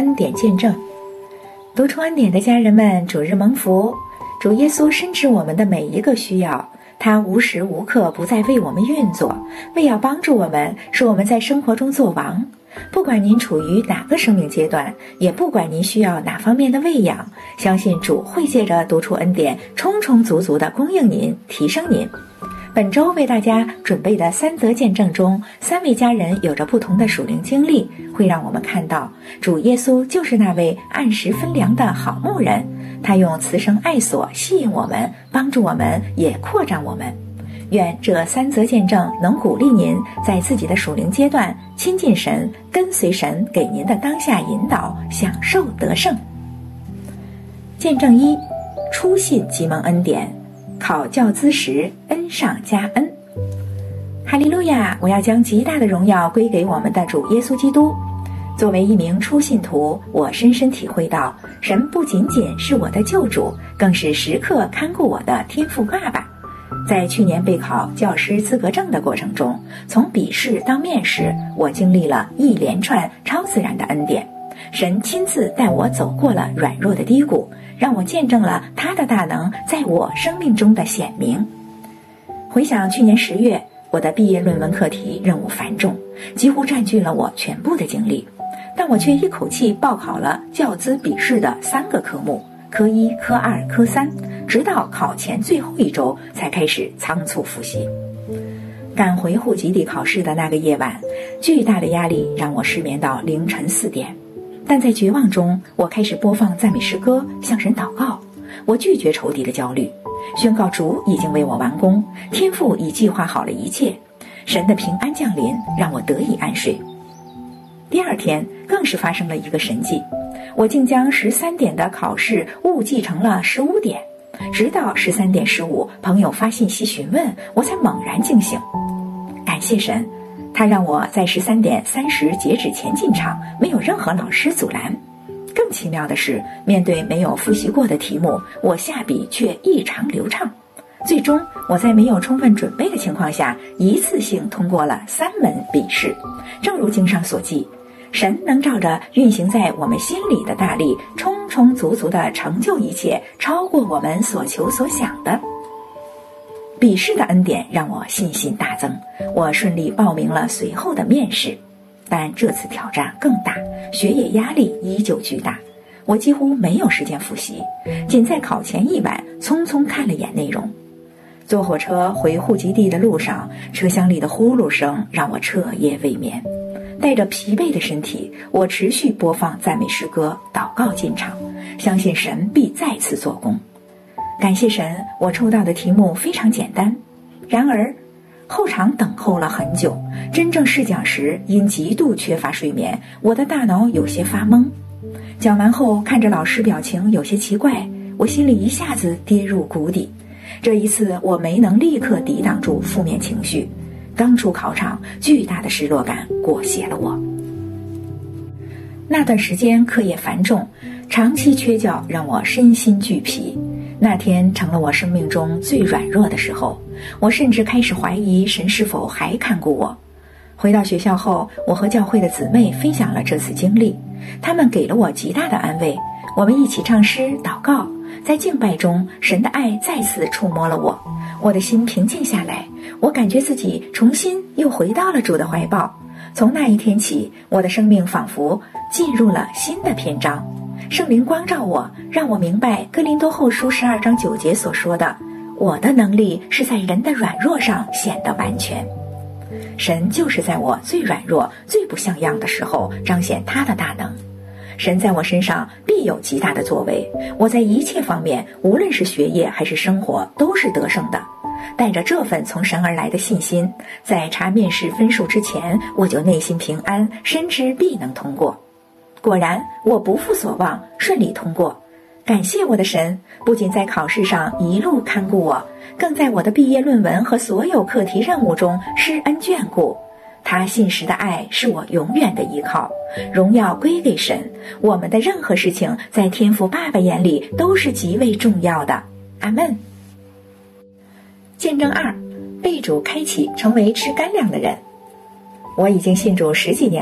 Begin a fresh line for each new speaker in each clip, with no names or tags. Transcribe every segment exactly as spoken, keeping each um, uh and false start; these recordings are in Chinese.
恩典见证。读出恩典的家人们，主日蒙福。主耶稣深知我们的每一个需要，他无时无刻不在为我们运作，为要帮助我们，使我们在生活中做王。不管您处于哪个生命阶段，也不管您需要哪方面的喂养，相信主会借着读出恩典，充充足足地供应您，提升您。本周为大家准备的三则见证中，三位家人有着不同的属灵经历，会让我们看到主耶稣就是那位按时分粮的好牧人，他用慈生爱所吸引我们，帮助我们，也扩张我们。愿这三则见证能鼓励您在自己的属灵阶段亲近神，跟随神给您的当下引导，享受得胜。见证一，初信即蒙恩典，考教资时恩上加恩。哈利路亚！我要将极大的荣耀归给我们的主耶稣基督。作为一名初信徒，我深深体会到，神不仅仅是我的救主，更是时刻看顾我的天父爸爸。在去年备考教师资格证的过程中，从笔试到面试，我经历了一连串超自然的恩典。神亲自带我走过了软弱的低谷，让我见证了他的大能在我生命中的显明。回想去年十月，我的毕业论文课题任务繁重，几乎占据了我全部的精力，但我却一口气报考了教资笔试的三个科目，科一、科二、科三，直到考前最后一周才开始仓促复习。赶回户籍地考试的那个夜晚，巨大的压力让我失眠到凌晨四点。但在绝望中，我开始播放赞美诗歌，向神祷告。我拒绝仇敌的焦虑，宣告主已经为我完工，天父已计划好了一切。神的平安降临，让我得以安睡。第二天更是发生了一个神迹，我竟将十三点的考试误记成了十五点，直到十三点十五，朋友发信息询问，我才猛然惊醒。感谢神，他让我在十三点三十截止前进场，没有任何老师阻拦。更奇妙的是，面对没有复习过的题目，我下笔却异常流畅。最终，我在没有充分准备的情况下，一次性通过了三门笔试。正如经上所记，神能照着运行在我们心里的大力，充充足足地成就一切，超过我们所求所想的。笔试的恩典让我信心大增，我顺利报名了随后的面试。但这次挑战更大，学业压力依旧巨大，我几乎没有时间复习，仅在考前一晚匆匆看了眼内容。坐火车回户籍地的路上，车厢里的呼噜声让我彻夜未眠。带着疲惫的身体，我持续播放赞美诗歌，祷告进场，相信神必再次做工。感谢神，我抽到的题目非常简单。然而后场等候了很久，真正试讲时因极度缺乏睡眠，我的大脑有些发懵。讲完后看着老师表情有些奇怪，我心里一下子跌入谷底。这一次我没能立刻抵挡住负面情绪，刚出考场，巨大的失落感裹挟了我。那段时间课业繁重，长期缺觉让我身心俱疲。那天成了我生命中最软弱的时候，我甚至开始怀疑神是否还看顾我。回到学校后，我和教会的姊妹分享了这次经历，她们给了我极大的安慰。我们一起唱诗祷告，在敬拜中，神的爱再次触摸了我，我的心平静下来，我感觉自己重新又回到了主的怀抱。从那一天起，我的生命仿佛进入了新的篇章。圣灵光照我，让我明白哥林多后书十二章九节所说的，我的能力是在人的软弱上显得完全。神就是在我最软弱、最不像样的时候彰显他的大能。神在我身上必有极大的作为，我在一切方面，无论是学业还是生活，都是得胜的。带着这份从神而来的信心，在查面试分数之前，我就内心平安，深知必能通过。果然，我不负所望，顺利通过。感谢我的神，不仅在考试上一路看顾我，更在我的毕业论文和所有课题任务中施恩眷顾。他信实的爱是我永远的依靠，荣耀归给神。我们的任何事情在天父爸爸眼里都是极为重要的。阿们。见证二，被主开启成为吃干粮的人。我已经信主十几年了，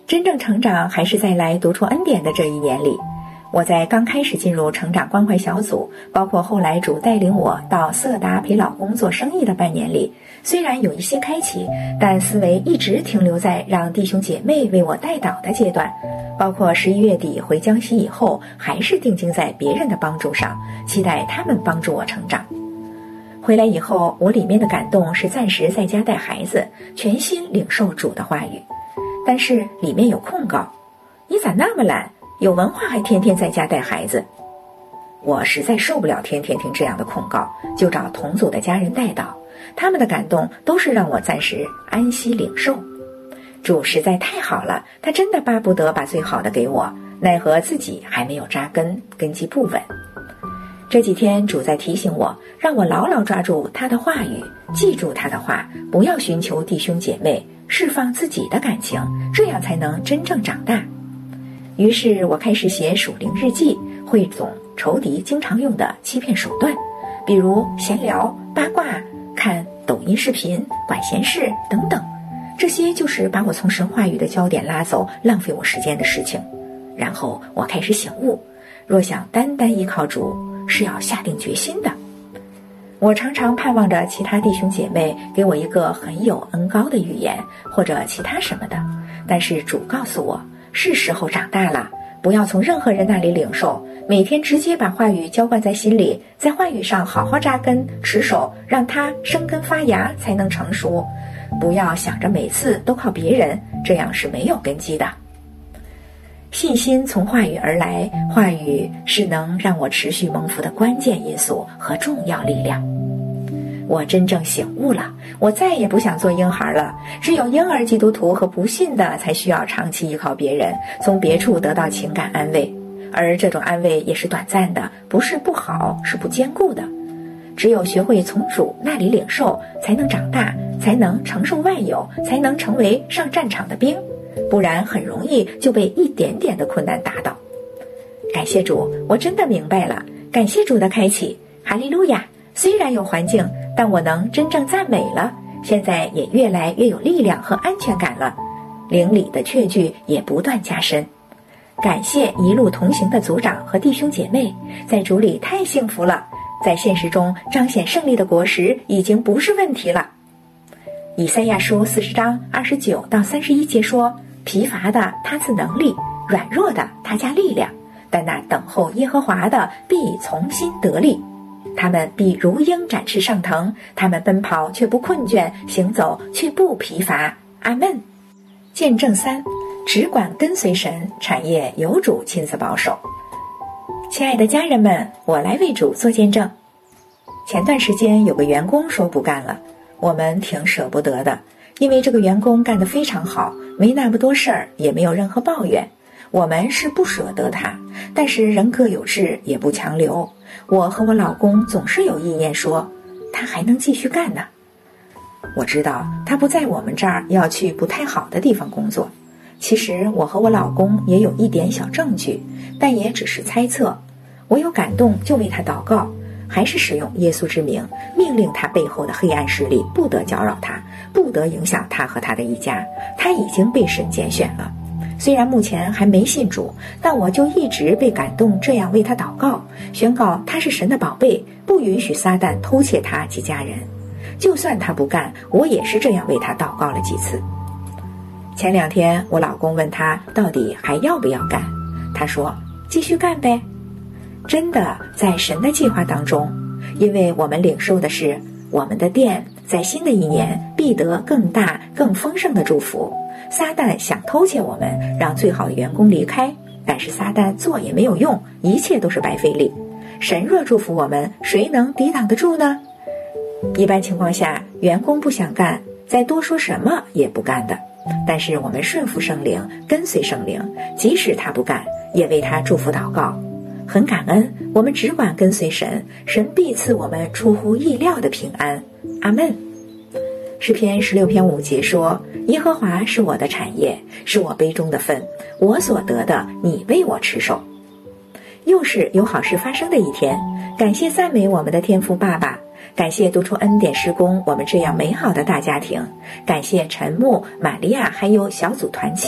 真正成长还是在来读出恩典的这一年里。我在刚开始进入成长关怀小组，包括后来主带领我到色达陪老公做生意的半年里，虽然有一些开启，但思维一直停留在让弟兄姐妹为我代祷的阶段，包括十一月底回江西以后，还是定睛在别人的帮助上，期待他们帮助我成长。回来以后，我里面的感动是暂时在家带孩子，全心领受主的话语，但是里面有控告：你咋那么懒，有文化还天天在家带孩子？我实在受不了天天听这样的控告，就找同组的家人带祷，他们的感动都是让我暂时安息领受。主实在太好了，他真的巴不得把最好的给我，奈何自己还没有扎根，根基不稳。这几天主在提醒我，让我牢牢抓住他的话语，记住他的话，不要寻求弟兄姐妹，释放自己的感情，这样才能真正长大。于是我开始写属灵日记，汇总仇敌经常用的欺骗手段，比如闲聊、八卦、看抖音视频、管闲事等等，这些就是把我从神话语的焦点拉走，浪费我时间的事情。然后我开始醒悟，若想单单依靠主，是要下定决心的。我常常盼望着其他弟兄姐妹给我一个很有恩膏的预言，或者其他什么的，但是主告诉我，是时候长大了，不要从任何人那里领受，每天直接把话语浇灌在心里，在话语上好好扎根持守，让它生根发芽才能成熟。不要想着每次都靠别人，这样是没有根基的。信心从话语而来，话语是能让我持续蒙福的关键因素和重要力量。我真正醒悟了，我再也不想做婴孩了。只有婴儿基督徒和不信的才需要长期依靠别人，从别处得到情感安慰，而这种安慰也是短暂的，不是不好，是不坚固的。只有学会从主那里领受，才能长大，才能承受万有，才能成为上战场的兵，不然很容易就被一点点的困难打倒。感谢主，我真的明白了，感谢主的开启，哈利路亚。虽然有环境，但我能真正赞美了，现在也越来越有力量和安全感了，灵里的确据也不断加深。感谢一路同行的组长和弟兄姐妹，在主里太幸福了，在现实中彰显胜利的果实已经不是问题了。以赛亚书四十章二十九到三十一节说，疲乏的他赐能力，软弱的他加力量，但那等候耶和华的必从心得力，他们必如鹰展翅上腾，他们奔跑却不困倦，行走却不疲乏。阿们。见证三，只管跟随神，产业由主亲自保守。亲爱的家人们，我来为主做见证。前段时间有个员工说不干了，我们挺舍不得的，因为这个员工干得非常好，没那么多事儿，也没有任何抱怨。我们是不舍得他，但是人各有志，也不强留。我和我老公总是有意念说，他还能继续干呢。我知道他不在我们这儿，要去不太好的地方工作。其实我和我老公也有一点小证据，但也只是猜测。我有感动就为他祷告，还是使用耶稣之名，命令他背后的黑暗势力不得搅扰他，不得影响他和他的一家。他已经被神拣选了，虽然目前还没信主，但我就一直被感动，这样为他祷告，宣告他是神的宝贝，不允许撒旦偷窃他及家人。就算他不干，我也是这样为他祷告了几次。前两天我老公问他到底还要不要干，他说继续干呗。真的在神的计划当中，因为我们领受的是我们的店在新的一年必得更大更丰盛的祝福。撒旦想偷窃我们，让最好的员工离开，但是撒旦做也没有用，一切都是白费力。神若祝福我们，谁能抵挡得住呢？一般情况下，员工不想干，再多说什么也不干的。但是我们顺服圣灵，跟随圣灵，即使他不干，也为他祝福祷告。很感恩，我们只管跟随神，神必赐我们出乎意料的平安。阿们。诗篇十六篇五节说，耶和华是我的产业，是我杯中的分，我所得的你为我持守。又是有好事发生的一天，感谢赞美我们的天父爸爸，感谢读出恩典事工我们这样美好的大家庭，感谢陈牧、玛利亚还有小组团契，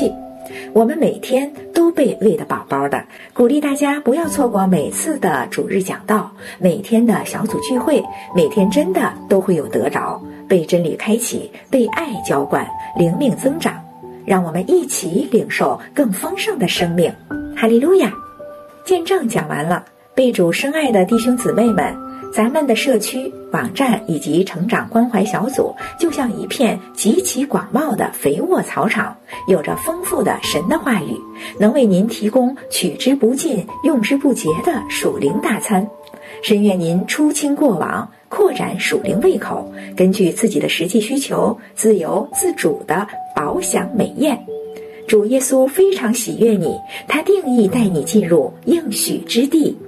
我们每天都被喂得饱饱的，鼓励大家不要错过每次的主日讲道，每天的小组聚会，每天真的都会有得着，被真理开启，被爱浇灌，灵命增长。让我们一起领受更丰盛的生命。哈利路亚！见证讲完了，被主深爱的弟兄姊妹们，咱们的社区、网站以及成长关怀小组就像一片极其广袤的肥沃草场，有着丰富的神的话语，能为您提供取之不尽、用之不竭的属灵大餐。深愿您出清过往，扩展属灵胃口，根据自己的实际需求，自由自主地饱享美宴。主耶稣非常喜悦你，他定义带你进入应许之地。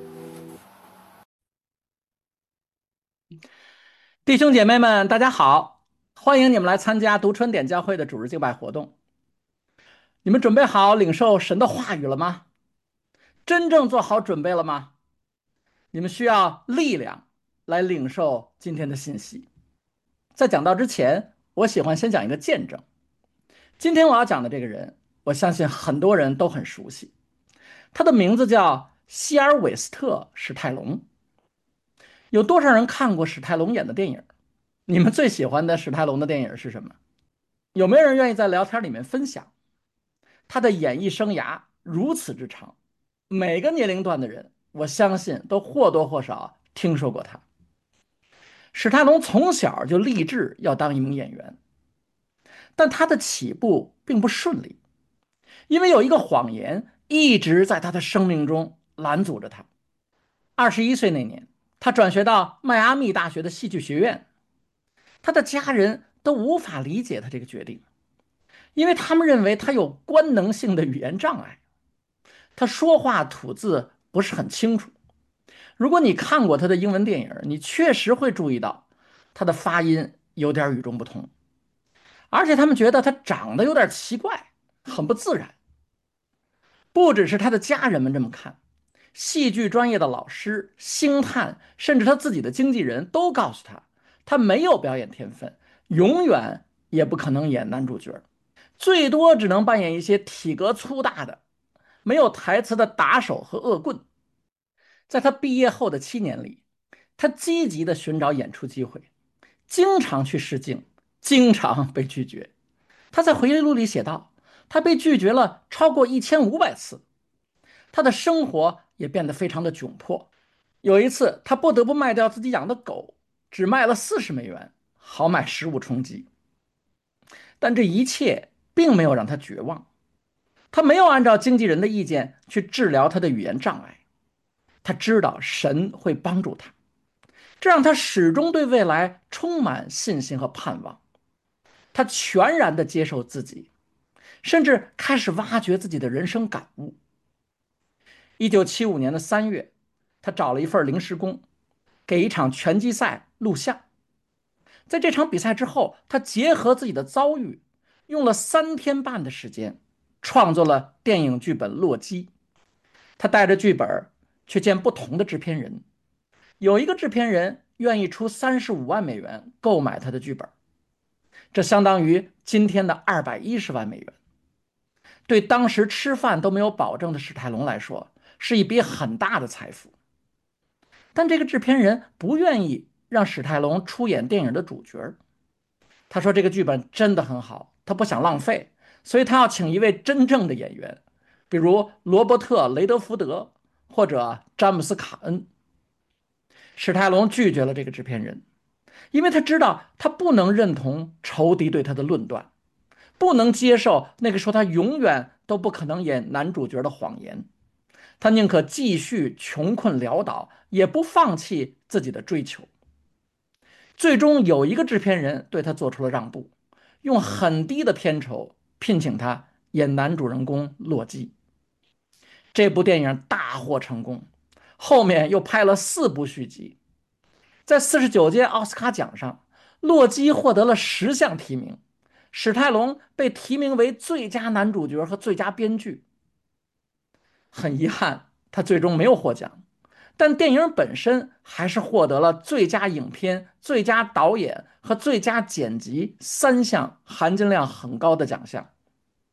弟兄姐妹们，大家好，欢迎你们来参加读春点教会的主日敬拜活动。你们准备好领受神的话语了吗？真正做好准备了吗？你们需要力量来领受今天的信息。在讲道之前，我喜欢先讲一个见证。今天我要讲的这个人，我相信很多人都很熟悉，他的名字叫希尔韦斯特·史泰龙。有多少人看过史泰龙演的电影？你们最喜欢的史泰龙的电影是什么？有没有人愿意在聊天里面分享？他的演艺生涯如此之长，每个年龄段的人，我相信都或多或少听说过他。史泰龙从小就立志要当一名演员，但他的起步并不顺利，因为有一个谎言一直在他的生命中拦阻着他。二十一岁那年，他转学到迈阿密大学的戏剧学院，他的家人都无法理解他这个决定，因为他们认为他有官能性的语言障碍，他说话吐字不是很清楚。如果你看过他的英文电影，你确实会注意到他的发音有点与众不同，而且他们觉得他长得有点奇怪，很不自然。不只是他的家人们这么看，戏剧专业的老师、星探，甚至他自己的经纪人都告诉他，他没有表演天分，永远也不可能演男主角，最多只能扮演一些体格粗大的、没有台词的打手和恶棍。在他毕业后的七年里，他积极地寻找演出机会，经常去试镜，经常被拒绝。他在回忆录里写道，他被拒绝了超过一千五百次，他的生活也变得非常的窘迫。有一次，他不得不卖掉自己养的狗，只卖了四十美元，好买食物充饥。但这一切并没有让他绝望，他没有按照经纪人的意见去治疗他的语言障碍。他知道神会帮助他，这让他始终对未来充满信心和盼望。他全然地接受自己，甚至开始挖掘自己的人生感悟。一九七五年的三月，他找了一份临时工，给一场拳击赛录像。在这场比赛之后，他结合自己的遭遇，用了三天半的时间，创作了电影剧本《洛基》。他带着剧本去见不同的制片人，有一个制片人愿意出三十五万美元购买他的剧本，这相当于今天的二百一十万美元。对当时吃饭都没有保证的史泰龙来说，是一笔很大的财富。但这个制片人不愿意让史泰龙出演电影的主角，他说这个剧本真的很好，他不想浪费，所以他要请一位真正的演员，比如罗伯特·雷德福德或者詹姆斯·卡恩。史泰龙拒绝了这个制片人，因为他知道他不能认同仇敌对他的论断，不能接受那个说他永远都不可能演男主角的谎言。他宁可继续穷困潦倒，也不放弃自己的追求。最终有一个制片人对他做出了让步，用很低的片酬聘请他演男主人公洛基。这部电影大获成功，后面又拍了四部续集。在四十九届奥斯卡奖上，洛基获得了十项提名，史泰龙被提名为最佳男主角和最佳编剧。很遗憾，他最终没有获奖，但电影本身还是获得了最佳影片、最佳导演和最佳剪辑三项含金量很高的奖项。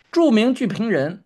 著名剧评人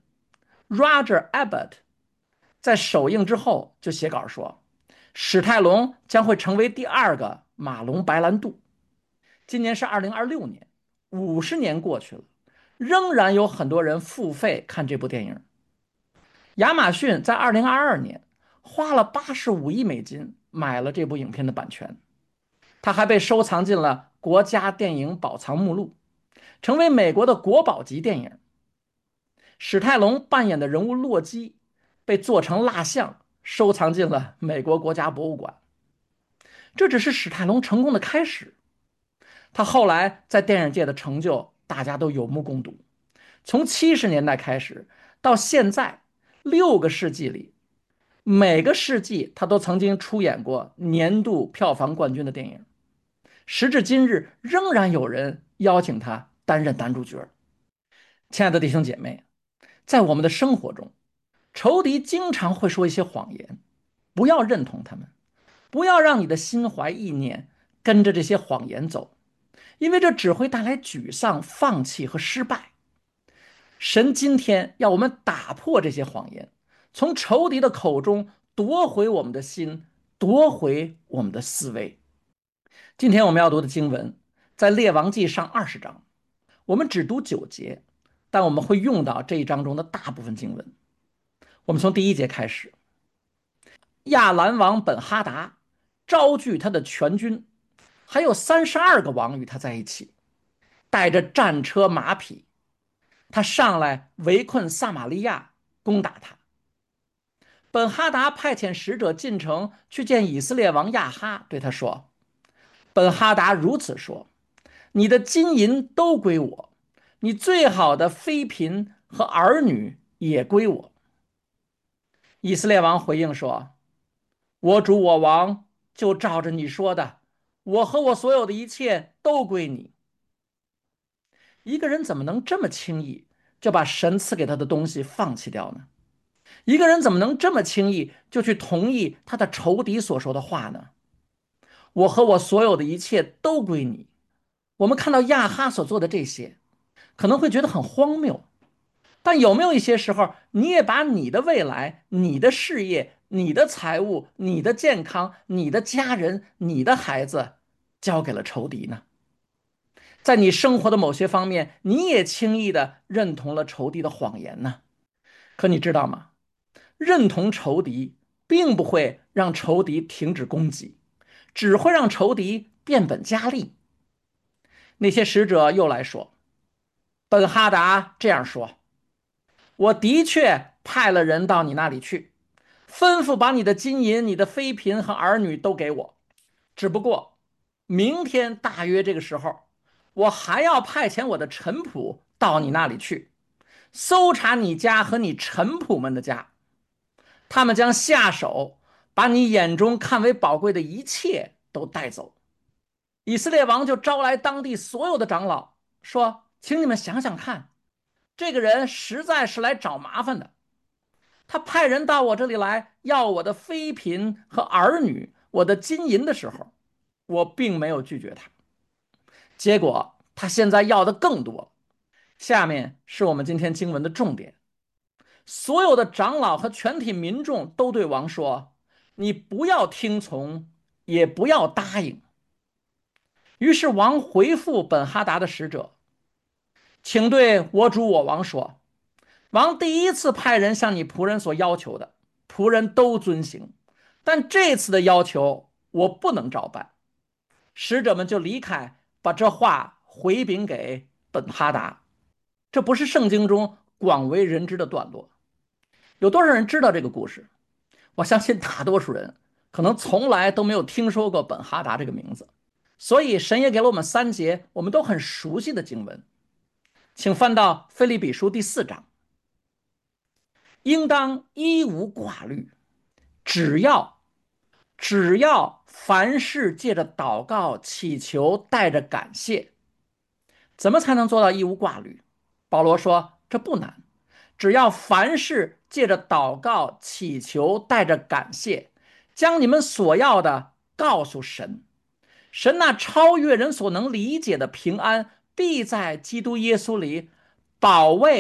Roger Ebert 在首映之后就写稿说，史泰龙将会成为第二个马龙白兰度。今年是二零二六年，五十年过去了，仍然有很多人付费看这部电影。亚马逊在二零二二年花了八十五亿美金买了这部影片的版权，它还被收藏进了国家电影宝藏目录，成为美国的国宝级电影。史泰龙扮演的人物洛基被做成蜡像，收藏进了美国国家博物馆。这只是史泰龙成功的开始，他后来在电影界的成就大家都有目共睹。从七十年代开始到现在，六个世纪里，每个世纪他都曾经出演过年度票房冠军的电影。时至今日，仍然有人邀请他担任男主角。亲爱的弟兄姐妹，在我们的生活中，仇敌经常会说一些谎言，不要认同他们，不要让你的心怀意念跟着这些谎言走，因为这只会带来沮丧、放弃和失败。神今天要我们打破这些谎言，从仇敌的口中夺回我们的心，夺回我们的思维。今天我们要读的经文在列王记上二十章，我们只读九节，但我们会用到这一章中的大部分经文。我们从第一节开始。亚兰王本哈达招聚他的全军，还有三十二个王与他在一起，带着战车马匹，他上来围困撒玛利亚，攻打他。本哈达派遣使者进城去见以色列王亚哈，对他说：本哈达如此说，你的金银都归我，你最好的妃嫔和儿女也归我。以色列王回应说：我主我王就照着你说的，我和我所有的一切都归你。一个人怎么能这么轻易就把神赐给他的东西放弃掉呢？一个人怎么能这么轻易就去同意他的仇敌所说的话呢？我和我所有的一切都归你。我们看到亚哈所做的这些，可能会觉得很荒谬，但有没有一些时候，你也把你的未来、你的事业、你的财务、你的健康、你的家人、你的孩子交给了仇敌呢？在你生活的某些方面，你也轻易的认同了仇敌的谎言呢？可你知道吗？认同仇敌并不会让仇敌停止攻击，只会让仇敌变本加厉。那些使者又来说，本哈达这样说，我的确派了人到你那里去，吩咐把你的金银、你的妃嫔和儿女都给我。只不过明天大约这个时候，我还要派遣我的臣仆到你那里去，搜查你家和你臣仆们的家，他们将下手把你眼中看为宝贵的一切都带走。以色列王就招来当地所有的长老，说：请你们想想看，这个人实在是来找麻烦的。他派人到我这里来要我的妃嫔和儿女，我的金银的时候，我并没有拒绝他。结果他现在要的更多。下面是我们今天经文的重点。所有的长老和全体民众都对王说：你不要听从，也不要答应。于是王回复本哈达的使者，请对我主我王说，王第一次派人向你仆人所要求的，仆人都遵行，但这次的要求我不能照办。使者们就离开，把这话回禀给本哈达。这不是圣经中广为人知的段落。有多少人知道这个故事？我相信大多数人可能从来都没有听说过本哈达这个名字。所以神也给了我们三节我们都很熟悉的经文，请翻到腓立比书第四章。应当一无挂虑，只要只要凡事借着祷告祈求，带着感谢。怎么才能做到一无挂虑？保罗说这不难，只要凡事借着祷告祈求，带着感谢，将你们所要的告诉神，神那超越人所能理解的平安，必在基督耶稣里保卫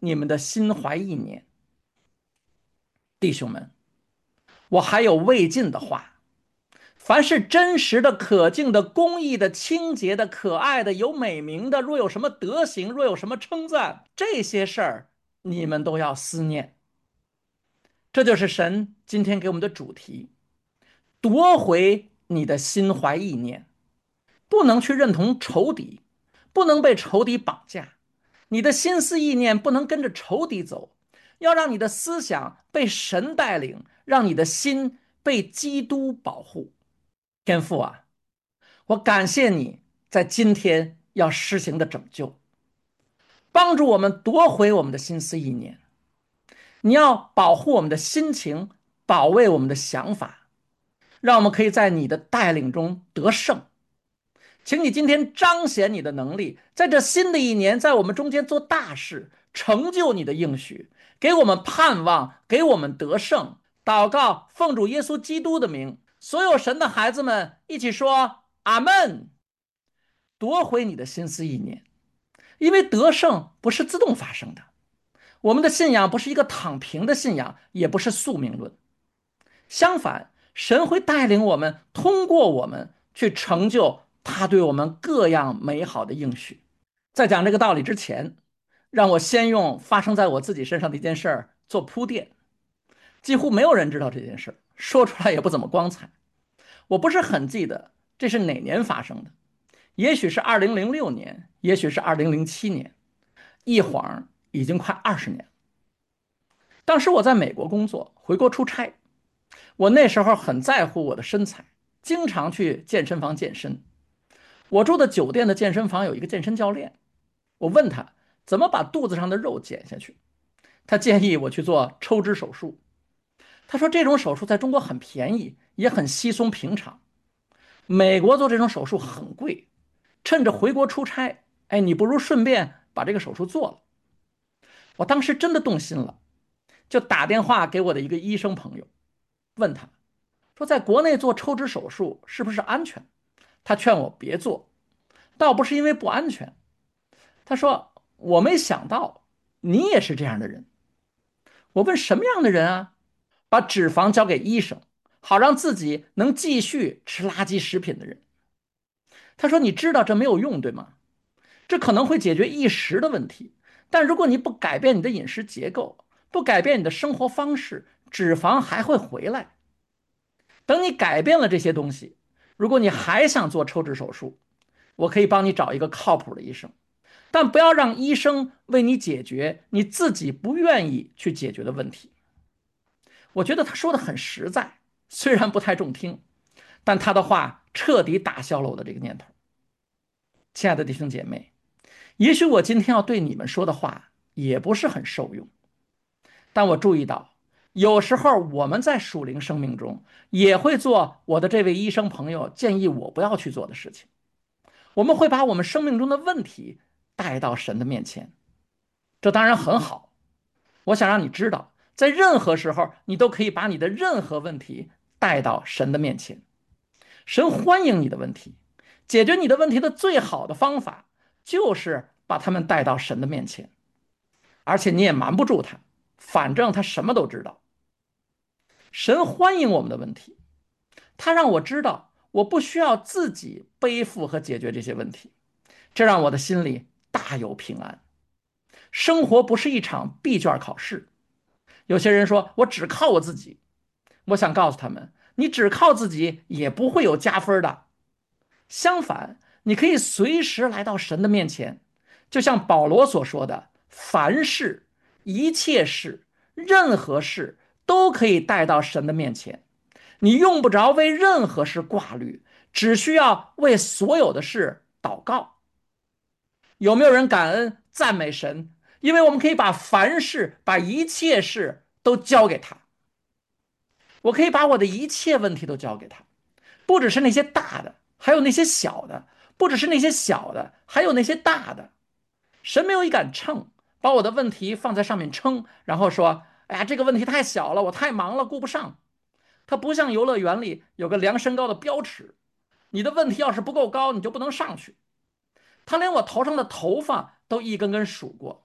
你们的心怀意念。弟兄们，我还有未尽的话。凡是真实的、可敬的、公义的、清洁的、可爱的、有美名的，若有什么德行，若有什么称赞，这些事儿你们都要思念。这就是神今天给我们的主题：夺回你的心怀意念。不能去认同仇敌，不能被仇敌绑架，你的心思意念不能跟着仇敌走，要让你的思想被神带领，让你的心被基督保护。天父啊，我感谢你在今天要施行的拯救，帮助我们夺回我们的心思意念。你要保护我们的心情，保卫我们的想法，让我们可以在你的带领中得胜。请你今天彰显你的能力，在这新的一年，在我们中间做大事，成就你的应许，给我们盼望，给我们得胜。祷告，奉主耶稣基督的名，所有神的孩子们一起说阿门。夺回你的心思意念，因为得胜不是自动发生的。我们的信仰不是一个躺平的信仰，也不是宿命论。相反，神会带领我们，通过我们去成就他对我们各样美好的应许。在讲这个道理之前，让我先用发生在我自己身上的一件事儿做铺垫。几乎没有人知道这件事，说出来也不怎么光彩。我不是很记得这是哪年发生的，也许是二零零六年，也许是二零零七年，一晃已经快二十年。当时我在美国工作，回国出差，我那时候很在乎我的身材，经常去健身房健身。我住的酒店的健身房有一个健身教练，我问他怎么把肚子上的肉减下去，他建议我去做抽脂手术。他说这种手术在中国很便宜，也很稀松平常。美国做这种手术很贵，趁着回国出差，哎，你不如顺便把这个手术做了。我当时真的动心了，就打电话给我的一个医生朋友，问他说在国内做抽脂手术是不是安全？他劝我别做，倒不是因为不安全，他说我没想到你也是这样的人。我问什么样的人啊？把脂肪交给医生，好让自己能继续吃垃圾食品的人。他说你知道这没有用，对吗？这可能会解决一时的问题，但如果你不改变你的饮食结构，不改变你的生活方式，脂肪还会回来。等你改变了这些东西，如果你还想做抽脂手术，我可以帮你找一个靠谱的医生，但不要让医生为你解决你自己不愿意去解决的问题。我觉得他说的很实在，虽然不太中听，但他的话彻底打消了我的这个念头。亲爱的弟兄姐妹，也许我今天要对你们说的话也不是很受用，但我注意到有时候我们在属灵生命中也会做我的这位医生朋友建议我不要去做的事情。我们会把我们生命中的问题带到神的面前，这当然很好。我想让你知道，在任何时候你都可以把你的任何问题带到神的面前。神欢迎你的问题，解决你的问题的最好的方法就是把他们带到神的面前，而且你也瞒不住他，反正他什么都知道。神欢迎我们的问题，他让我知道我不需要自己背负和解决这些问题，这让我的心里大有平安。生活不是一场闭卷考试。有些人说我只靠我自己，我想告诉他们，你只靠自己也不会有加分的。相反，你可以随时来到神的面前，就像保罗所说的，凡事、一切事、任何事都可以带到神的面前。你用不着为任何事挂虑，只需要为所有的事祷告。有没有人感恩赞美神？因为我们可以把凡事、把一切事都交给他。我可以把我的一切问题都交给他，不只是那些大的，还有那些小的；不只是那些小的，还有那些大的。神没有一杆秤，把我的问题放在上面称，然后说：“哎呀，这个问题太小了，我太忙了，顾不上。”它不像游乐园里有个量身高的标尺，你的问题要是不够高，你就不能上去。他连我头上的头发都一根根数过，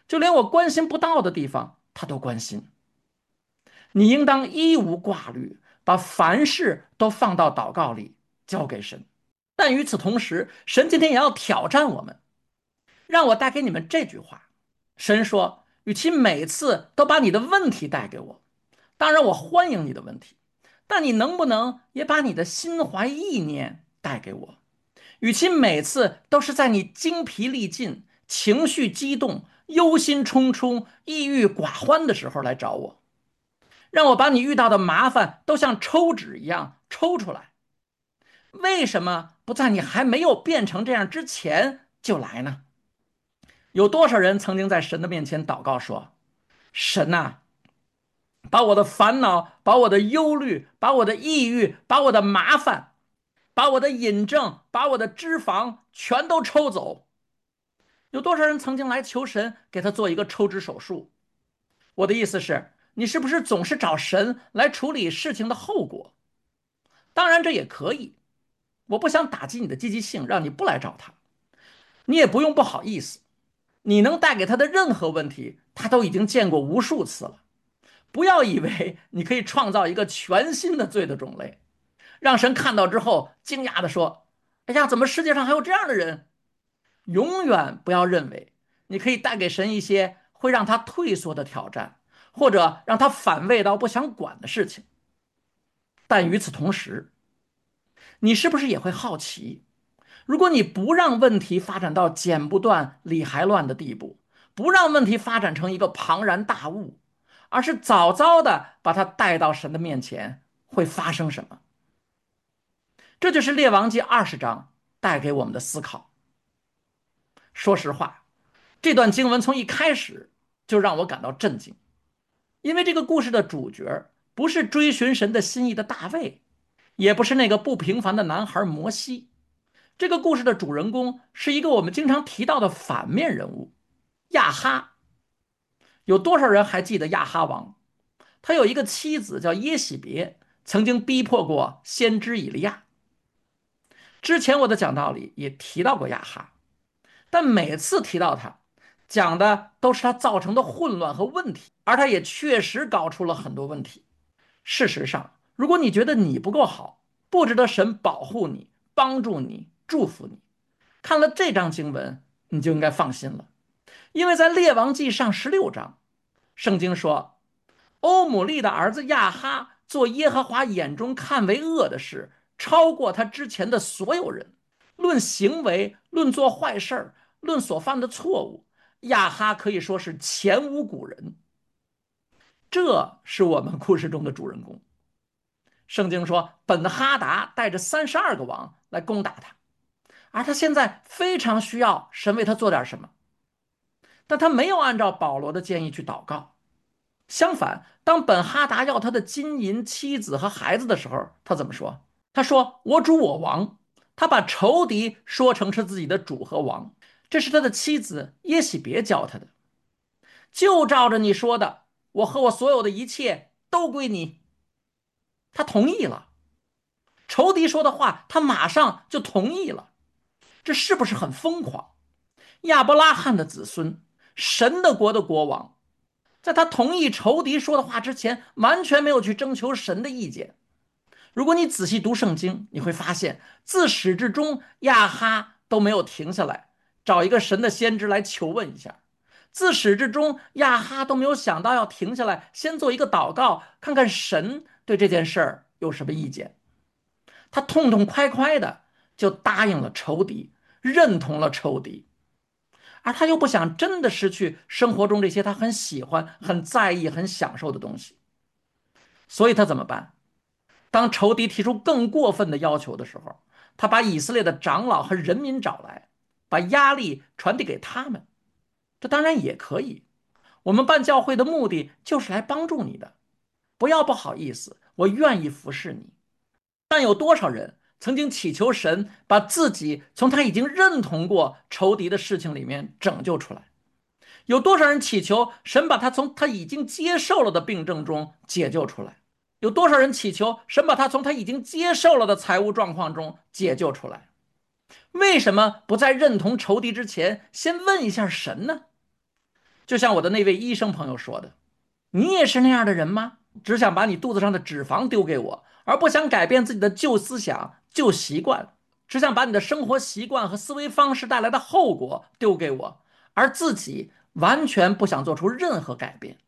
就连我关心不到的地方，他都关心。你应当一无挂虑，把凡事都放到祷告里，交给神。但与此同时，神今天也要挑战我们，让我带给你们这句话。神说，与其每次都把你的问题带给我，当然我欢迎你的问题，但你能不能也把你的心怀意念带给我？与其每次都是在你精疲力尽、情绪激动、忧心忡忡、抑郁寡欢的时候来找我，让我把你遇到的麻烦都像抽纸一样抽出来。为什么不在你还没有变成这样之前就来呢？有多少人曾经在神的面前祷告说：神呐，把我的烦恼、把我的忧虑、把我的抑郁、把我的麻烦、把我的瘾症、把我的脂肪全都抽走。有多少人曾经来求神给他做一个抽脂手术？我的意思是，你是不是总是找神来处理事情的后果？当然这也可以，我不想打击你的积极性，让你不来找他。你也不用不好意思，你能带给他的任何问题，他都已经见过无数次了。不要以为你可以创造一个全新的罪的种类，让神看到之后惊讶地说：哎呀，怎么世界上还有这样的人？永远不要认为你可以带给神一些会让他退缩的挑战，或者让他反胃到不想管的事情。但与此同时，你是不是也会好奇，如果你不让问题发展到剪不断理还乱的地步，不让问题发展成一个庞然大物，而是早早的把它带到神的面前，会发生什么？这就是列王记二十章带给我们的思考。说实话，这段经文从一开始就让我感到震惊，因为这个故事的主角不是追寻神的心意的大卫，也不是那个不平凡的男孩摩西。这个故事的主人公是一个我们经常提到的反面人物亚哈。有多少人还记得亚哈王？他有一个妻子叫耶喜别，曾经逼迫过先知以利亚。之前我的讲道里也提到过亚哈，但每次提到他，讲的都是他造成的混乱和问题，而他也确实搞出了很多问题。事实上，如果你觉得你不够好，不值得神保护你、帮助你、祝福你，看了这章经文，你就应该放心了。因为在列王记上十六章，圣经说，欧姆利的儿子亚哈做耶和华眼中看为恶的事，超过他之前的所有人。论行为，论做坏事，论所犯的错误，亚哈可以说是前无古人。这是我们故事中的主人公。圣经说，本哈达带着三十二个王来攻打他，而他现在非常需要神为他做点什么，但他没有按照保罗的建议去祷告。相反，当本哈达要他的金银、妻子和孩子的时候，他怎么说？他说：我主我王。他把仇敌说成是自己的主和王，这是他的妻子耶喜别教他的。就照着你说的，我和我所有的一切都归你。他同意了。仇敌说的话，他马上就同意了。这是不是很疯狂？亚伯拉罕的子孙，神的国的国王，在他同意仇敌说的话之前，完全没有去征求神的意见。如果你仔细读圣经，你会发现自始至终亚哈都没有停下来找一个神的先知来求问一下，自始至终亚哈都没有想到要停下来先做一个祷告，看看神对这件事儿有什么意见。他痛痛快快的就答应了仇敌，认同了仇敌，而他又不想真的失去生活中这些他很喜欢、很在意、很享受的东西。所以他怎么办？当仇敌提出更过分的要求的时候，他把以色列的长老和人民找来，把压力传递给他们。这当然也可以，我们办教会的目的就是来帮助你的，不要不好意思，我愿意服侍你。但有多少人曾经祈求神把自己从他已经认同过仇敌的事情里面拯救出来？有多少人祈求神把他从他已经接受了的病症中解救出来？有多少人祈求神把他从他已经接受了的财务状况中解救出来？为什么不在认同仇敌之前先问一下神呢？ 就像我的那位医生朋友说的，你也是那样的人吗？只想把你肚子上的脂肪丢给我，而不想改变自己的旧思想、旧习惯，只想把你的生活习惯和思维方式带来的后果丢给我，而自己完全不想做出任何改变。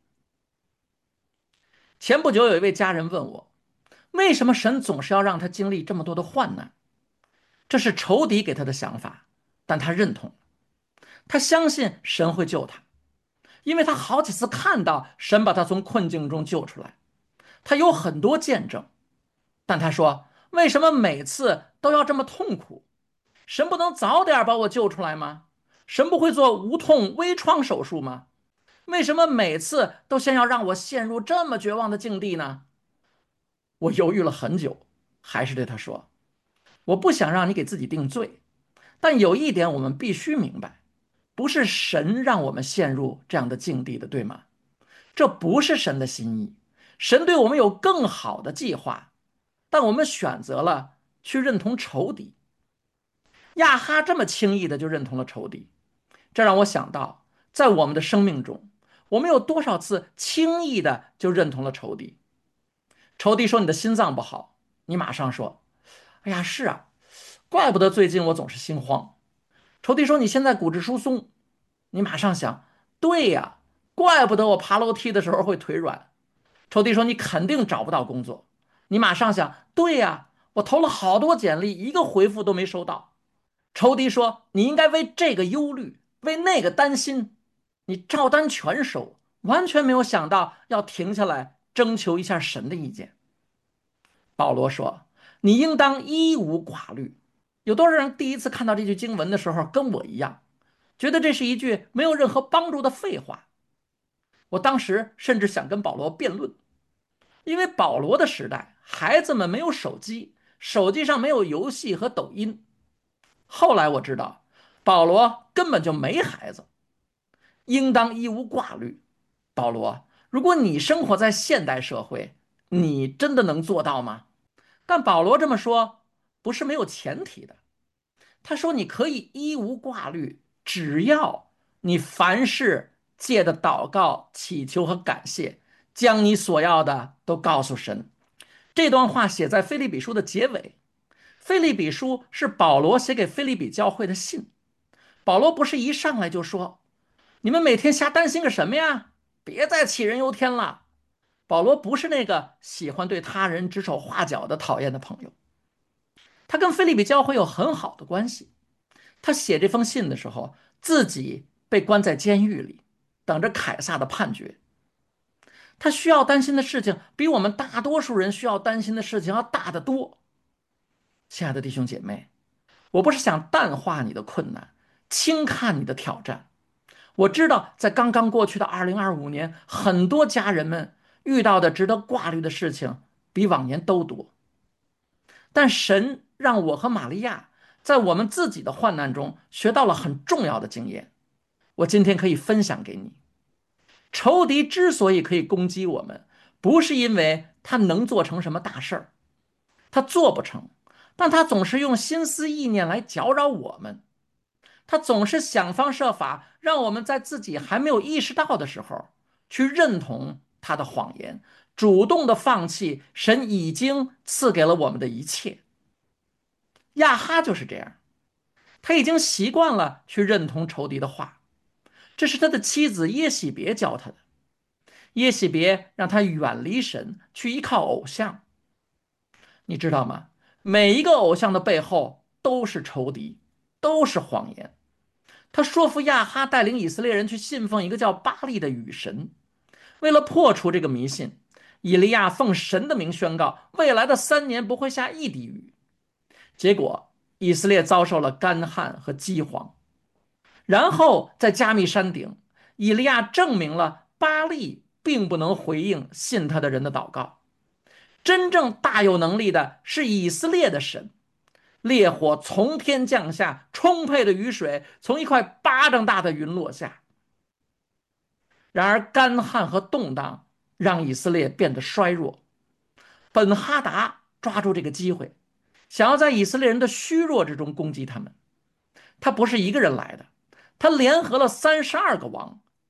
前不久有一位家人问我，为什么神总是要让他经历这么多的患难？这是仇敌给他的想法，但他认同，他相信神会救他，因为他好几次看到神把他从困境中救出来，他有很多见证。但他说，为什么每次都要这么痛苦？神不能早点把我救出来吗？神不会做无痛微创手术吗？为什么每次都先要让我陷入这么绝望的境地呢？我犹豫了很久，还是对他说，我不想让你给自己定罪，但有一点我们必须明白，不是神让我们陷入这样的境地的，对吗？这不是神的心意，神对我们有更好的计划，但我们选择了去认同仇敌。亚哈这么轻易的就认同了仇敌，这让我想到，在我们的生命中，我们有多少次轻易的就认同了仇敌？仇敌说你的心脏不好，你马上说，哎呀，是啊，怪不得最近我总是心慌。仇敌说你现在骨质疏松，你马上想，对呀，怪不得我爬楼梯的时候会腿软。仇敌说你肯定找不到工作，你马上想，对呀，我投了好多简历，一个回复都没收到。仇敌说你应该为这个忧虑，为那个担心，你照单全收，完全没有想到要停下来征求一下神的意见。保罗说，你应当一无挂虑。有多少人第一次看到这句经文的时候跟我一样，觉得这是一句没有任何帮助的废话？我当时甚至想跟保罗辩论，因为保罗的时代，孩子们没有手机，手机上没有游戏和抖音。后来我知道，保罗根本就没孩子，应当一无挂虑。保罗，如果你生活在现代社会，你真的能做到吗？但保罗这么说，不是没有前提的。他说你可以一无挂虑，只要你凡事借的祷告、祈求和感谢，将你所要的都告诉神。这段话写在腓立比书的结尾。腓立比书是保罗写给腓立比教会的信。保罗不是一上来就说，你们每天瞎担心个什么呀？别再杞人忧天了。保罗不是那个喜欢对他人指手画脚的讨厌的朋友，他跟腓立比教会有很好的关系。他写这封信的时候，自己被关在监狱里，等着凯撒的判决。他需要担心的事情，比我们大多数人需要担心的事情要大得多。亲爱的弟兄姐妹，我不是想淡化你的困难，轻看你的挑战。我知道，在刚刚过去的二零二五年，很多家人们遇到的值得挂虑的事情比往年都多。但神让我和玛利亚在我们自己的患难中学到了很重要的经验，我今天可以分享给你。仇敌之所以可以攻击我们，不是因为他能做成什么大事儿，他做不成，但他总是用心思意念来搅扰我们，他总是想方设法让我们在自己还没有意识到的时候，去认同他的谎言，主动的放弃神已经赐给了我们的一切。亚哈就是这样，他已经习惯了去认同仇敌的话，这是他的妻子耶喜别教他的。耶喜别让他远离神，去依靠偶像。你知道吗？每一个偶像的背后都是仇敌，都是谎言。他说服亚哈带领以色列人去信奉一个叫巴力的雨神。为了破除这个迷信，以利亚奉神的名宣告，未来的三年不会下一滴雨。结果以色列遭受了干旱和饥荒。然后在加密山顶，以利亚证明了巴力并不能回应信他的人的祷告。真正大有能力的是以色列的神，烈火从天降下，充沛的雨水从一块巴掌大的云落下。然而干旱和动荡让以色列变得衰弱。本哈达抓住这个机会，想要在以色列人的虚弱之中攻击他们。他不是一个人来的，他联合了三十二个王，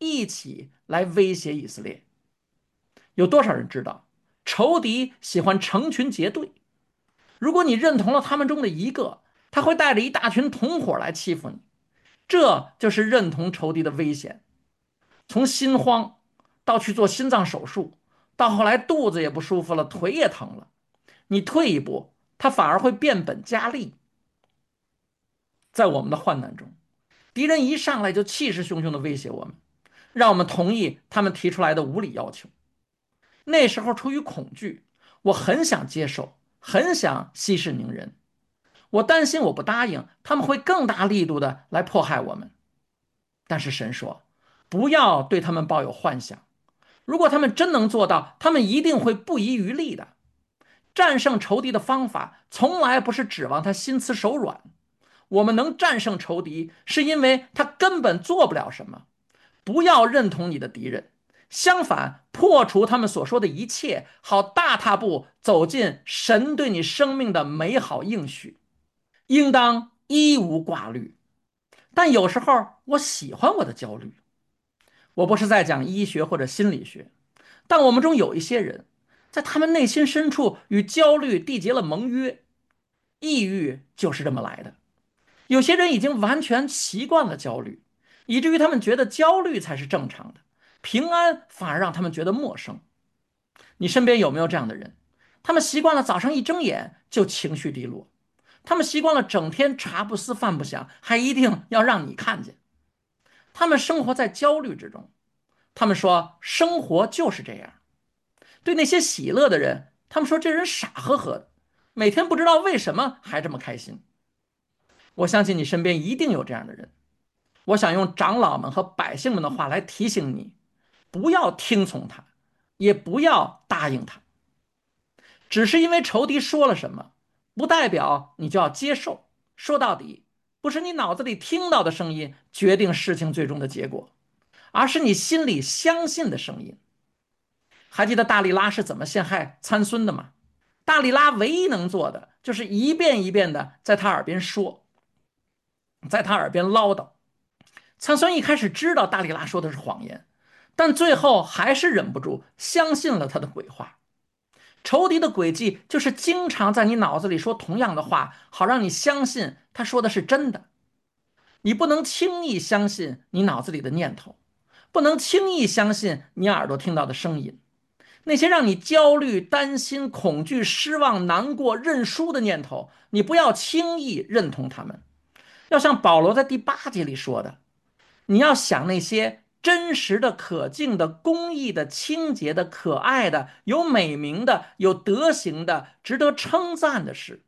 一起来威胁以色列。有多少人知道，仇敌喜欢成群结队？如果你认同了他们中的一个，他会带着一大群同伙来欺负你。这就是认同仇敌的危险。从心慌到去做心脏手术，到后来肚子也不舒服了，腿也疼了，你退一步，他反而会变本加厉。在我们的患难中，敌人一上来就气势汹汹地威胁我们，让我们同意他们提出来的无理要求。那时候出于恐惧，我很想接受，很想息事宁人。我担心我不答应，他们会更大力度的来迫害我们。但是神说，不要对他们抱有幻想。如果他们真能做到，他们一定会不遗余力的。战胜仇敌的方法，从来不是指望他心慈手软。我们能战胜仇敌，是因为他根本做不了什么。不要认同你的敌人，相反，破除他们所说的一切，好大踏步走进神对你生命的美好应许。应当一无挂虑。但有时候我喜欢我的焦虑。我不是在讲医学或者心理学，但我们中有一些人，在他们内心深处与焦虑缔结了盟约。抑郁就是这么来的。有些人已经完全习惯了焦虑，以至于他们觉得焦虑才是正常的，平安反而让他们觉得陌生。你身边有没有这样的人？他们习惯了早上一睁眼就情绪低落，他们习惯了整天茶不思饭不想，还一定要让你看见。他们生活在焦虑之中，他们说生活就是这样。对那些喜乐的人，他们说这人傻呵呵的，每天不知道为什么还这么开心。我相信你身边一定有这样的人。我想用长老们和百姓们的话来提醒你，不要听从他，也不要答应他。只是因为仇敌说了什么，不代表你就要接受。说到底，不是你脑子里听到的声音决定事情最终的结果，而是你心里相信的声音。还记得大力拉是怎么陷害参孙的吗？大力拉唯一能做的就是一遍一遍的在他耳边说，在他耳边唠叨。参孙一开始知道大力拉说的是谎言，但最后还是忍不住相信了他的鬼话。仇敌的诡计就是经常在你脑子里说同样的话，好让你相信他说的是真的。你不能轻易相信你脑子里的念头，不能轻易相信你耳朵听到的声音。那些让你焦虑、担心、恐惧、失望、难过、认输的念头，你不要轻易认同他们。要像保罗在第八节里说的，你要想那些真实的、可敬的、公义的、清洁的、可爱的、有美名的、有德行的、值得称赞的事。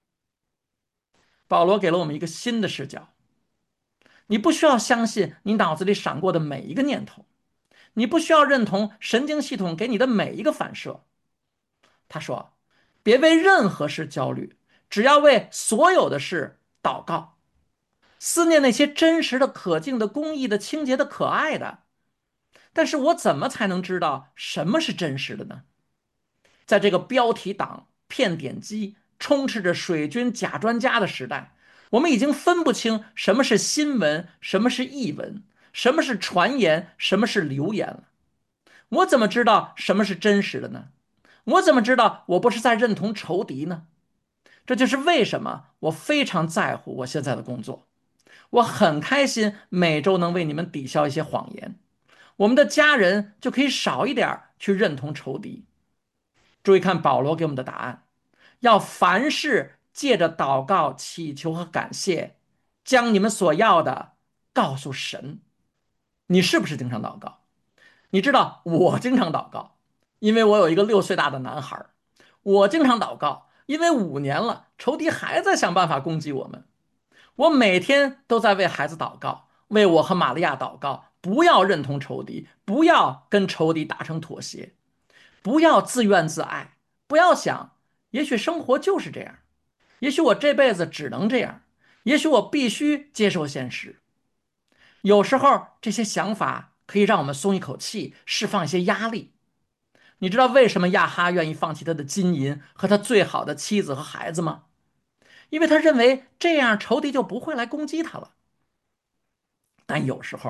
保罗给了我们一个新的视角，你不需要相信你脑子里闪过的每一个念头，你不需要认同神经系统给你的每一个反射。他说，别为任何事焦虑，只要为所有的事祷告，思念那些真实的、可敬的、公义的、清洁的、可爱的。但是我怎么才能知道什么是真实的呢？在这个标题党、骗点击、充斥着水军假专家的时代，我们已经分不清什么是新闻，什么是译文，什么是传言，什么是流言了。我怎么知道什么是真实的呢？我怎么知道我不是在认同仇敌呢？这就是为什么我非常在乎我现在的工作。我很开心每周能为你们抵消一些谎言，我们的家人就可以少一点去认同仇敌。注意看保罗给我们的答案，要凡事借着祷告、祈求和感谢，将你们所要的告诉神。你是不是经常祷告？你知道我经常祷告，因为我有一个六岁大的男孩。我经常祷告，因为五年了，仇敌还在想办法攻击我们。我每天都在为孩子祷告，为我和玛利亚祷告，不要认同仇敌，不要跟仇敌达成妥协，不要自怨自艾，不要想，也许生活就是这样，也许我这辈子只能这样，也许我必须接受现实。有时候这些想法可以让我们松一口气，释放一些压力。你知道为什么亚哈愿意放弃他的金银和他最好的妻子和孩子吗？因为他认为这样仇敌就不会来攻击他了。但有时候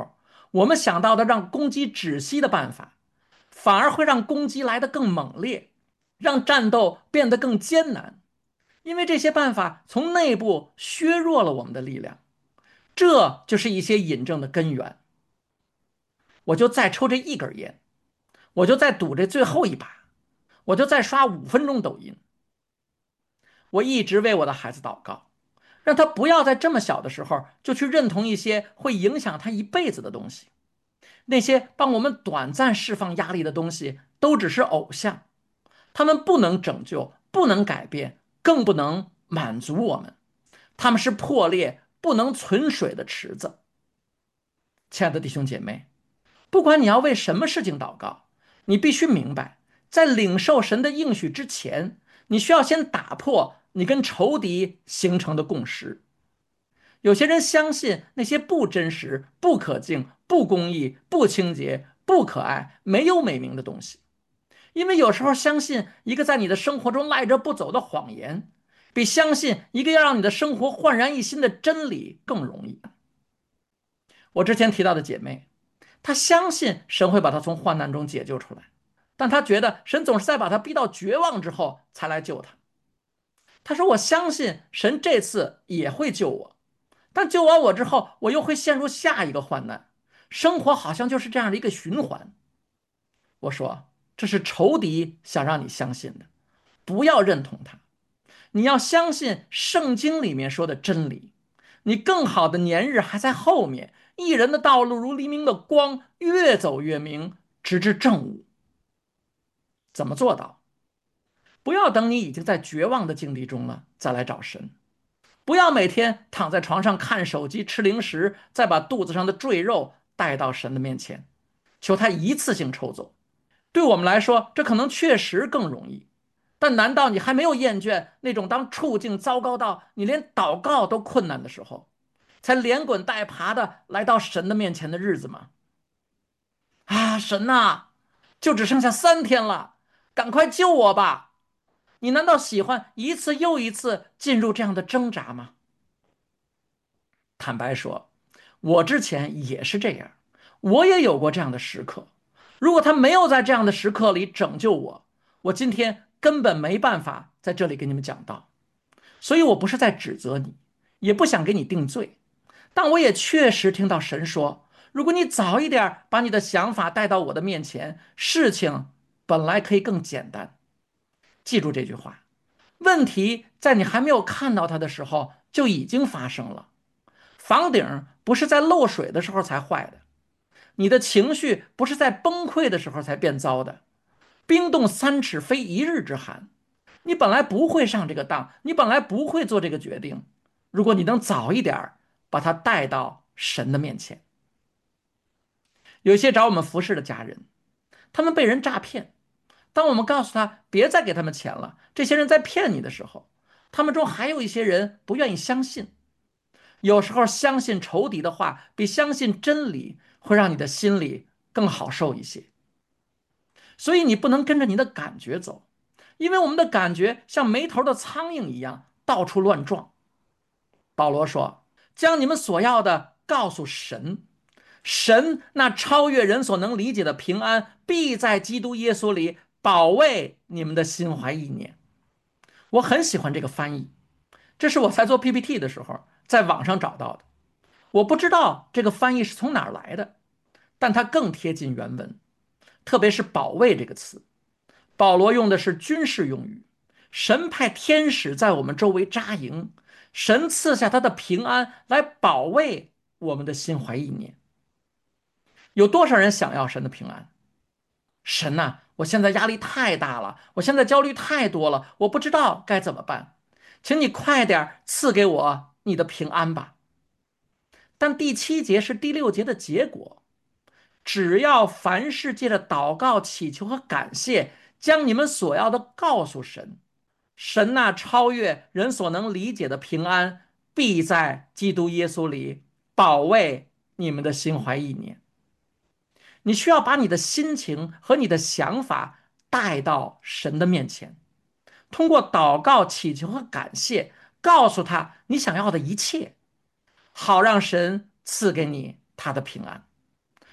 我们想到的让攻击止息的办法，反而会让攻击来得更猛烈，让战斗变得更艰难，因为这些办法从内部削弱了我们的力量。这就是一些引证的根源。我就再抽这一根烟，我就再赌这最后一把，我就再刷五分钟抖音。我一直为我的孩子祷告，让他不要在这么小的时候就去认同一些会影响他一辈子的东西。那些帮我们短暂释放压力的东西都只是偶像，他们不能拯救，不能改变，更不能满足我们。他们是破裂不能存水的池子。亲爱的弟兄姐妹，不管你要为什么事情祷告，你必须明白，在领受神的应许之前，你需要先打破你跟仇敌形成的共识。有些人相信那些不真实、不可敬、不公义、不清洁、不可爱、没有美名的东西，因为有时候相信一个在你的生活中赖着不走的谎言，比相信一个要让你的生活焕然一新的真理更容易。我之前提到的姐妹，她相信神会把她从患难中解救出来，但她觉得神总是在把她逼到绝望之后才来救她。她说：“我相信神这次也会救我，但救完我之后，我又会陷入下一个患难，生活好像就是这样的一个循环。”我说：“这是仇敌想让你相信的，不要认同他。你要相信圣经里面说的真理，你更好的年日还在后面。一人的道路如黎明的光，越走越明，直至正午。”怎么做到？不要等你已经在绝望的境地中了再来找神，不要每天躺在床上看手机吃零食，再把肚子上的赘肉带到神的面前，求他一次性抽走。对我们来说，这可能确实更容易，但难道你还没有厌倦那种当处境糟糕到你连祷告都困难的时候，才连滚带爬的来到神的面前的日子吗？啊，神呐，就只剩下三天了，赶快救我吧！你难道喜欢一次又一次进入这样的挣扎吗？坦白说，我之前也是这样，我也有过这样的时刻。如果他没有在这样的时刻里拯救我，我今天根本没办法在这里给你们讲道。所以我不是在指责你，也不想给你定罪，但我也确实听到神说，如果你早一点把你的想法带到我的面前，事情本来可以更简单。记住这句话，问题在你还没有看到它的时候就已经发生了。房顶不是在漏水的时候才坏的，你的情绪不是在崩溃的时候才变糟的。冰冻三尺非一日之寒，你本来不会上这个当，你本来不会做这个决定。如果你能早一点把它带到神的面前。有些找我们服侍的家人，他们被人诈骗，当我们告诉他别再给他们钱了，这些人在骗你的时候，他们中还有一些人不愿意相信。有时候相信仇敌的话，比相信真理会让你的心里更好受一些。所以你不能跟着你的感觉走，因为我们的感觉像没头的苍蝇一样到处乱撞。保罗说：“将你们所要的告诉神，神那超越人所能理解的平安，必在基督耶稣里保卫你们的心怀意念。”我很喜欢这个翻译，这是我在做 P P T 的时候在网上找到的。我不知道这个翻译是从哪儿来的，但它更贴近原文，特别是保卫这个词。保罗用的是军事用语，神派天使在我们周围扎营，神赐下他的平安来保卫我们的心怀意念。有多少人想要神的平安？神呐、啊，我现在压力太大了，我现在焦虑太多了，我不知道该怎么办，请你快点赐给我你的平安吧。但第七节是第六节的结果，只要凡事借着祷告、祈求和感谢，将你们所要的告诉神，神那超越人所能理解的平安，必在基督耶稣里保卫你们的心怀意念。你需要把你的心情和你的想法带到神的面前，通过祷告、祈求和感谢，告诉他你想要的一切，好让神赐给你他的平安。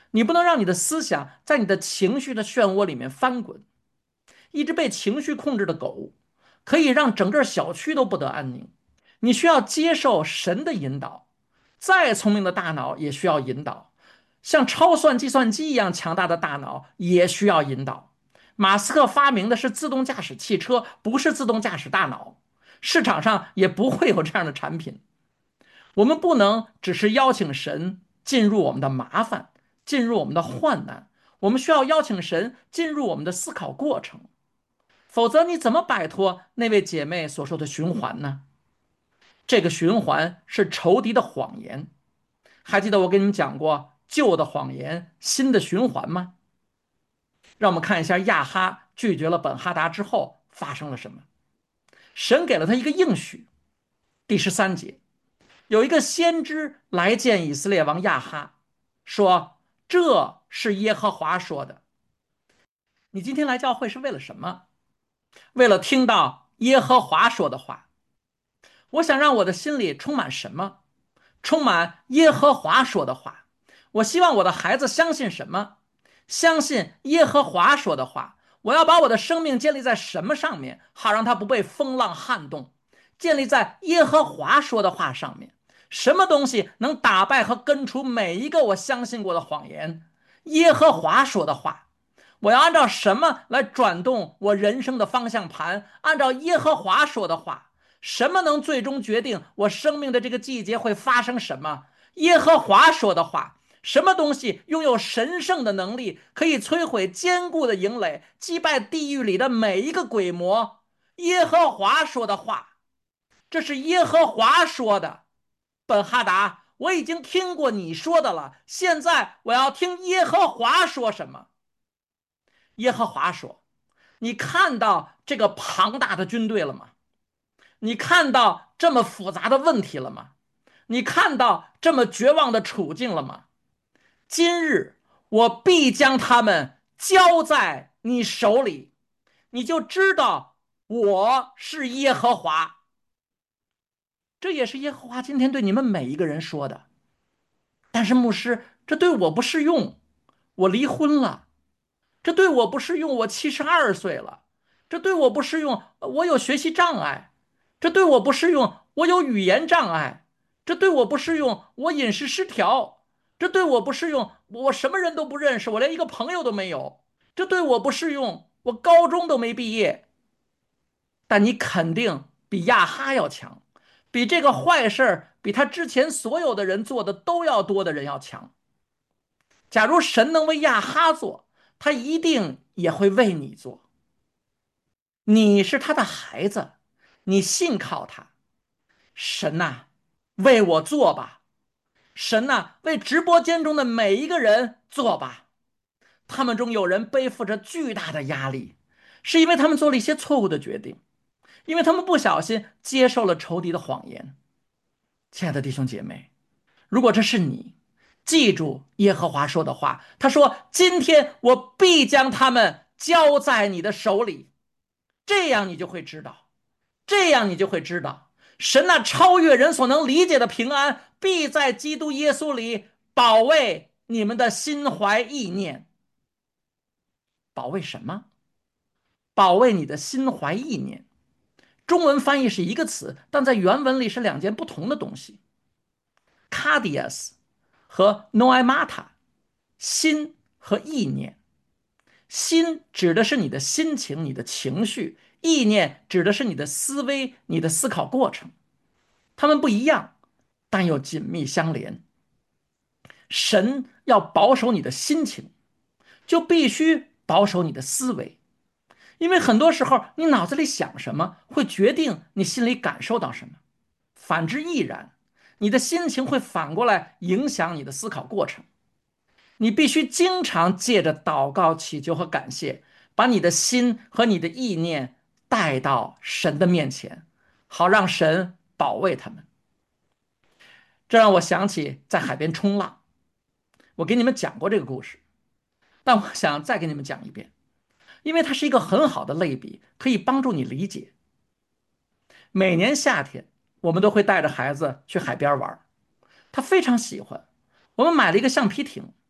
你不能让你的思想在你的情绪的漩涡里面翻滚。一只被情绪控制的狗，可以让整个小区都不得安宁。你需要接受神的引导，再聪明的大脑也需要引导，像超算计算机一样强大的大脑也需要引导。马斯克发明的是自动驾驶汽车，不是自动驾驶大脑，市场上也不会有这样的产品。我们不能只是邀请神进入我们的麻烦，进入我们的患难，我们需要邀请神进入我们的思考过程。否则，你怎么摆脱那位姐妹所说的循环呢？这个循环是仇敌的谎言。还记得我跟你们讲过旧的谎言、新的循环吗？让我们看一下亚哈拒绝了本哈达之后发生了什么。神给了他一个应许，第十三节，有一个先知来见以色列王亚哈，说：“这是耶和华说的。”你今天来教会是为了什么？为了听到耶和华说的话。我想让我的心里充满什么？充满耶和华说的话。我希望我的孩子相信什么？相信耶和华说的话。我要把我的生命建立在什么上面，好让它不被风浪撼动？建立在耶和华说的话上面。什么东西能打败和根除每一个我相信过的谎言？耶和华说的话。我要按照什么来转动我人生的方向盘？按照耶和华说的话。什么能最终决定我生命的这个季节会发生什么？耶和华说的话。什么东西拥有神圣的能力，可以摧毁坚固的营垒，击败地狱里的每一个鬼魔？耶和华说的话。这是耶和华说的。本哈达，我已经听过你说的了，现在我要听耶和华说什么。耶和华说：“你看到这个庞大的军队了吗？你看到这么复杂的问题了吗？你看到这么绝望的处境了吗？今日我必将他们交在你手里，你就知道我是耶和华。”这也是耶和华今天对你们每一个人说的。但是牧师，这对我不适用，我离婚了。这对我不适用，我七十二岁了。这对我不适用，我有学习障碍。这对我不适用，我有语言障碍。这对我不适用，我饮食失调。这对我不适用，我什么人都不认识，我连一个朋友都没有。这对我不适用，我高中都没毕业。但你肯定比亚哈要强，比这个坏事儿，比他之前所有的人做的都要多的人要强。假如神能为亚哈做，他一定也会为你做。你是他的孩子，你信靠他。神呐，为我做吧。神呐，为直播间中的每一个人做吧。他们中有人背负着巨大的压力，是因为他们做了一些错误的决定，因为他们不小心接受了仇敌的谎言。亲爱的弟兄姐妹，如果这是你，记住耶和华说的话，他说：今天我必将他们交在你的手里。这样你就会知道，这样你就会知道，神那超越人所能理解的平安，必在基督耶稣里保卫你们的心怀意念。保卫什么？保卫你的心怀意念。中文翻译是一个词，但在原文里是两件不同的东西。cardias 和 noemata， 心和意念。心指的是你的心情、你的情绪，意念指的是你的思维、你的思考过程。它们不一样，但又紧密相连。神要保守你的心情，就必须保守你的思维，因为很多时候你脑子里想什么，会决定你心里感受到什么。反之亦然，你的心情会反过来影响你的思考过程。你必须经常借着祷告、祈求和感谢，把你的心和你的意念带到神的面前，好让神保卫他们。这让我想起在海边冲浪，我给你们讲过这个故事，但我想再给你们讲一遍，因为它是一个很好的类比，可以帮助你理解。每年夏天，我们都会带着孩子去海边玩，他非常喜欢。我们买了一个橡皮艇，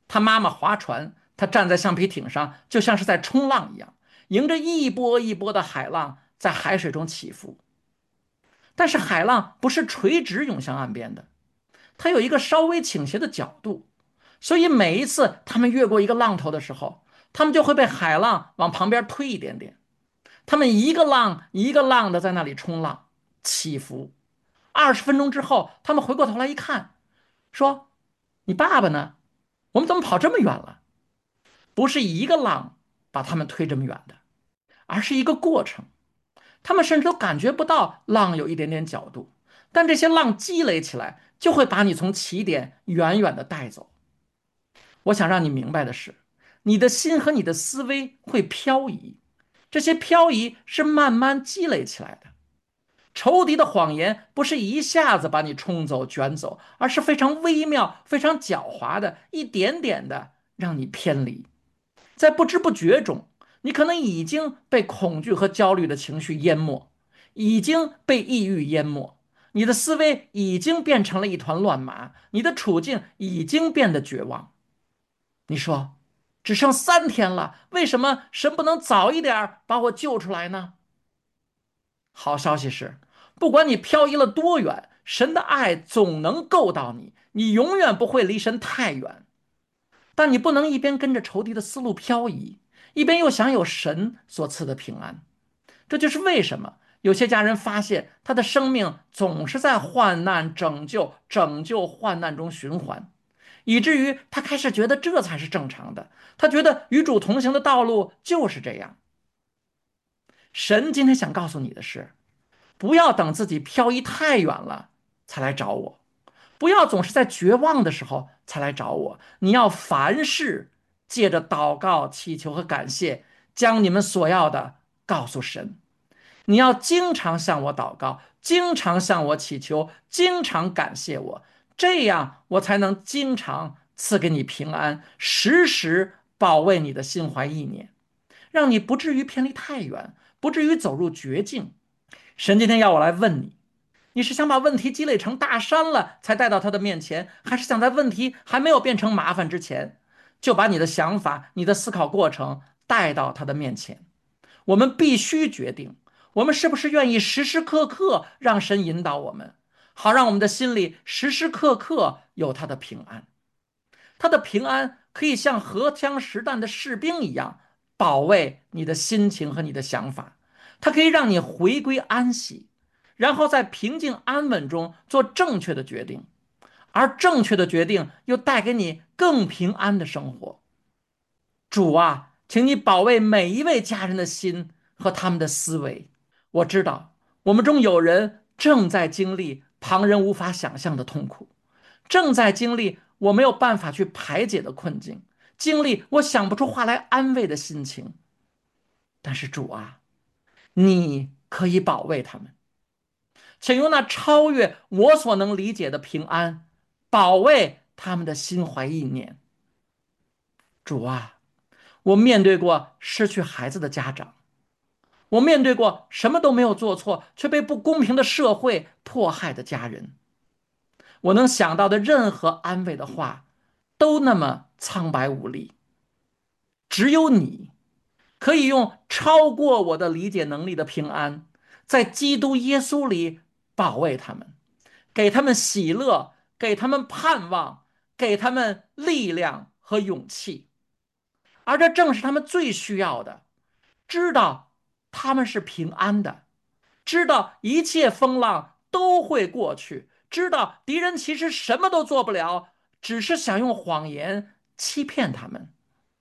他妈妈划船，他站在橡皮艇上，就像是在冲浪一样，迎着一波一波的海浪在海水中起伏。但是海浪不是垂直涌向岸边的，它有一个稍微倾斜的角度，所以每一次他们越过一个浪头的时候，他们就会被海浪往旁边推一点点。他们一个浪一个浪的在那里冲浪起伏。二十分钟之后，他们回过头来一看，说：“你爸爸呢？我们怎么跑这么远了？”不是一个浪把他们推这么远的，而是一个过程。他们甚至都感觉不到浪有一点点角度，但这些浪积累起来，就会把你从起点远远的带走。我想让你明白的是，你的心和你的思维会漂移，这些漂移是慢慢积累起来的。仇敌的谎言不是一下子把你冲走、卷走，而是非常微妙、非常狡猾的，一点点的让你偏离。在不知不觉中，你可能已经被恐惧和焦虑的情绪淹没，已经被抑郁淹没，你的思维已经变成了一团乱麻，你的处境已经变得绝望。你说，只剩三天了，为什么神不能早一点把我救出来呢？好消息是，不管你漂移了多远，神的爱总能够到你，你永远不会离神太远。但你不能一边跟着仇敌的思路漂移，一边又享有神所赐的平安。这就是为什么有些家人发现他的生命总是在患难、拯救、拯救、患难中循环，以至于他开始觉得这才是正常的。他觉得与主同行的道路就是这样。神今天想告诉你的是，不要等自己漂移太远了才来找我，不要总是在绝望的时候才来找我。你要凡事借着祷告、祈求和感谢，将你们所要的告诉神。你要经常向我祷告，经常向我祈求，经常感谢我，这样我才能经常赐给你平安，时时保卫你的心怀意念，让你不至于偏离太远，不至于走入绝境。神今天要我来问你，你是想把问题积累成大山了才带到他的面前，还是想在问题还没有变成麻烦之前，就把你的想法、你的思考过程带到他的面前？我们必须决定，我们是不是愿意时时刻刻让神引导我们，好让我们的心里时时刻刻有他的平安。他的平安可以像荷枪实弹的士兵一样保卫你的心情和你的想法，它可以让你回归安息，然后在平静安稳中做正确的决定，而正确的决定又带给你更平安的生活。主啊，请你保卫每一位家人的心和他们的思维。我知道我们中有人正在经历旁人无法想象的痛苦，正在经历我没有办法去排解的困境，经历我想不出话来安慰的心情。但是主啊，你可以保卫他们，请用那超越我所能理解的平安保卫他们的心怀意念。主啊，我面对过失去孩子的家长，我面对过什么都没有做错却被不公平的社会迫害的家人。我能想到的任何安慰的话都那么苍白无力，只有你可以用超过我的理解能力的平安，在基督耶稣里保卫他们，给他们喜乐，给他们盼望，给他们力量和勇气。而这正是他们最需要的，知道他们是平安的，知道一切风浪都会过去，知道敌人其实什么都做不了，只是想用谎言欺骗他们。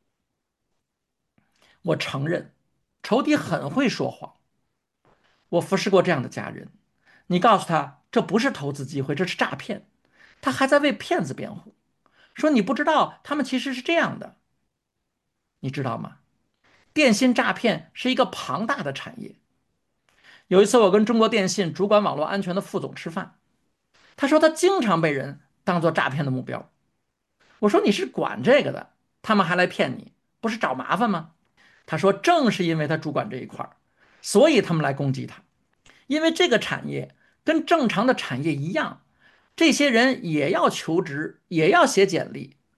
我承认，仇敌很会说谎。我服侍过这样的家人，你告诉他这不是投资机会，这是诈骗，他还在为骗子辩护，说你不知道他们其实是这样的。你知道吗？电信诈骗是一个庞大的产业。有一次，我跟中国电信主管网络安全的副总吃饭，他说他经常被人当做诈骗的目标。我说你是管这个的，他们还来骗你，不是找麻烦吗？他说正是因为他主管这一块，所以他们来攻击他。因为这个产业跟正常的产业一样，这些人也要求职，也要写简历，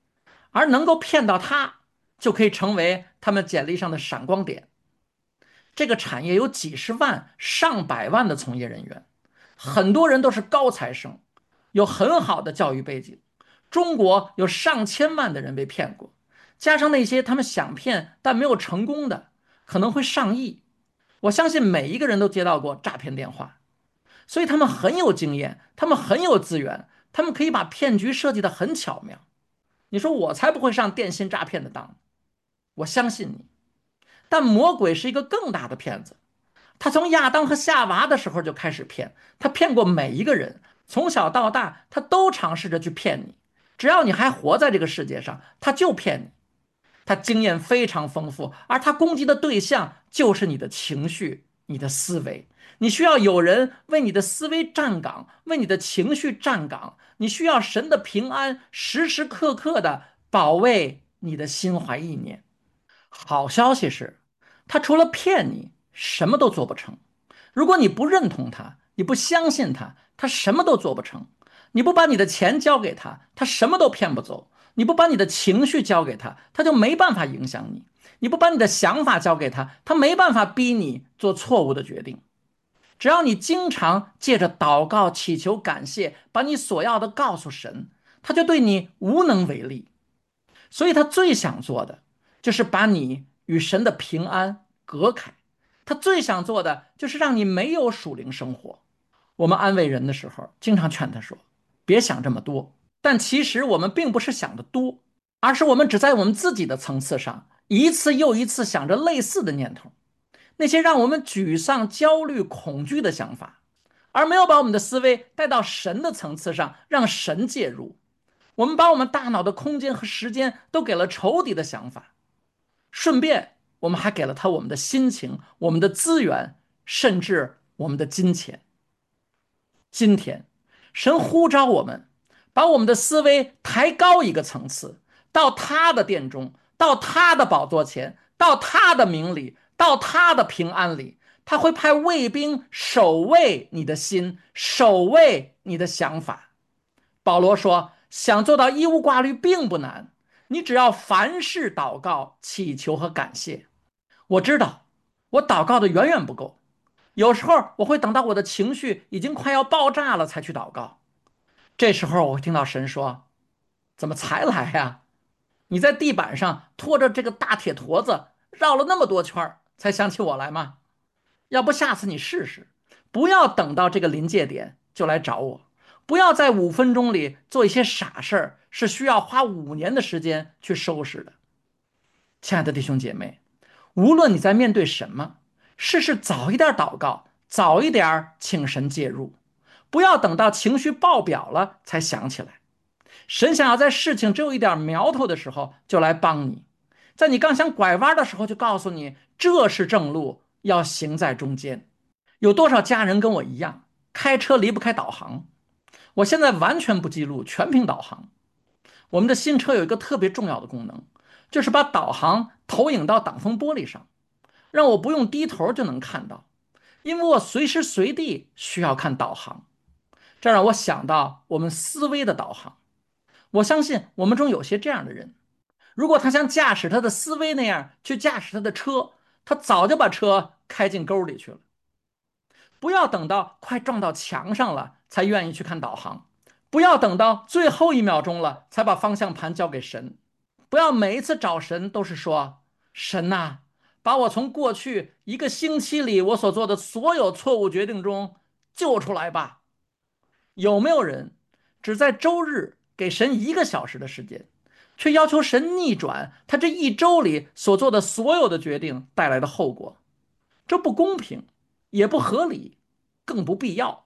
而能够骗到他，就可以成为他们简历上的闪光点。这个产业有几十万、上百万的从业人员，很多人都是高材生，有很好的教育背景。中国有上千万的人被骗过，加上那些他们想骗但没有成功的，可能会上亿。我相信每一个人都接到过诈骗电话，所以他们很有经验，他们很有资源，他们可以把骗局设计得很巧妙。你说我才不会上电信诈骗的当，我相信你。但魔鬼是一个更大的骗子，他从亚当和夏娃的时候就开始骗，他骗过每一个人，从小到大他都尝试着去骗你。只要你还活在这个世界上，他就骗你。他经验非常丰富，而他攻击的对象就是你的情绪、你的思维。你需要有人为你的思维站岗，为你的情绪站岗。你需要神的平安，时时刻刻的保卫你的心怀意念。好消息是，他除了骗你，什么都做不成。如果你不认同他，你不相信他，他什么都做不成。你不把你的钱交给他，他什么都骗不走。你不把你的情绪交给他，他就没办法影响你。你不把你的想法交给他，他没办法逼你做错误的决定。只要你经常借着祷告、祈求、感谢，把你所要的告诉神，他就对你无能为力。所以他最想做的就是把你与神的平安隔开，他最想做的就是让你没有属灵生活。我们安慰人的时候，经常劝他说：别想这么多。但其实我们并不是想的多，而是我们只在我们自己的层次上，一次又一次想着类似的念头，那些让我们沮丧、焦虑、恐惧的想法，而没有把我们的思维带到神的层次上，让神介入。我们把我们大脑的空间和时间都给了仇敌的想法，顺便我们还给了他我们的心情、我们的资源，甚至我们的金钱。今天，神呼召我们，把我们的思维抬高一个层次，到他的殿中，到他的宝座前，到他的名里，到他的平安里。他会派卫兵守卫你的心，守卫你的想法。保罗说，想做到一无挂虑并不难，你只要凡事祷告、祈求和感谢。我知道我祷告的远远不够，有时候我会等到我的情绪已经快要爆炸了才去祷告。这时候我会听到神说：怎么才来呀？你在地板上拖着这个大铁坨子绕了那么多圈才想起我来吗？要不下次你试试，不要等到这个临界点就来找我，不要在五分钟里做一些傻事儿，是需要花五年的时间去收拾的。亲爱的弟兄姐妹，无论你在面对什么，试试早一点祷告，早一点请神介入，不要等到情绪爆表了才想起来。神想要在事情只有一点苗头的时候就来帮你，在你刚想拐弯的时候就告诉你这是正路，要行在中间。有多少家人跟我一样，开车离不开导航？我现在完全不记录，全凭导航。我们的新车有一个特别重要的功能，就是把导航投影到挡风玻璃上，让我不用低头就能看到，因为我随时随地需要看导航。这让我想到我们思维的导航。我相信我们中有些这样的人，如果他像驾驶他的思维那样去驾驶他的车，他早就把车开进沟里去了。不要等到快撞到墙上了才愿意去看导航，不要等到最后一秒钟了才把方向盘交给神，不要每一次找神都是说：神呐，把我从过去一个星期里我所做的所有错误决定中救出来吧。有没有人只在周日给神一个小时的时间，却要求神逆转他这一周里所做的所有的决定带来的后果？这不公平，也不合理，更不必要。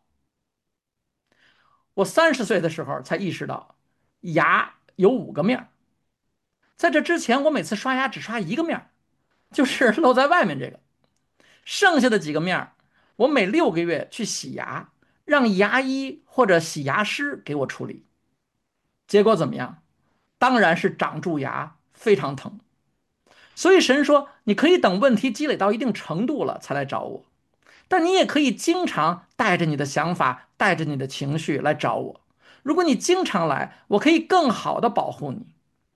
我三十岁的时候才意识到，牙有五个面。在这之前，我每次刷牙只刷一个面，就是露在外面这个，剩下的几个面，我每六个月去洗牙，让牙医或者洗牙师给我处理。结果怎么样？当然是长蛀牙，非常疼。所以神说，你可以等问题积累到一定程度了才来找我，但你也可以经常带着你的想法，带着你的情绪来找我。如果你经常来，我可以更好的保护你。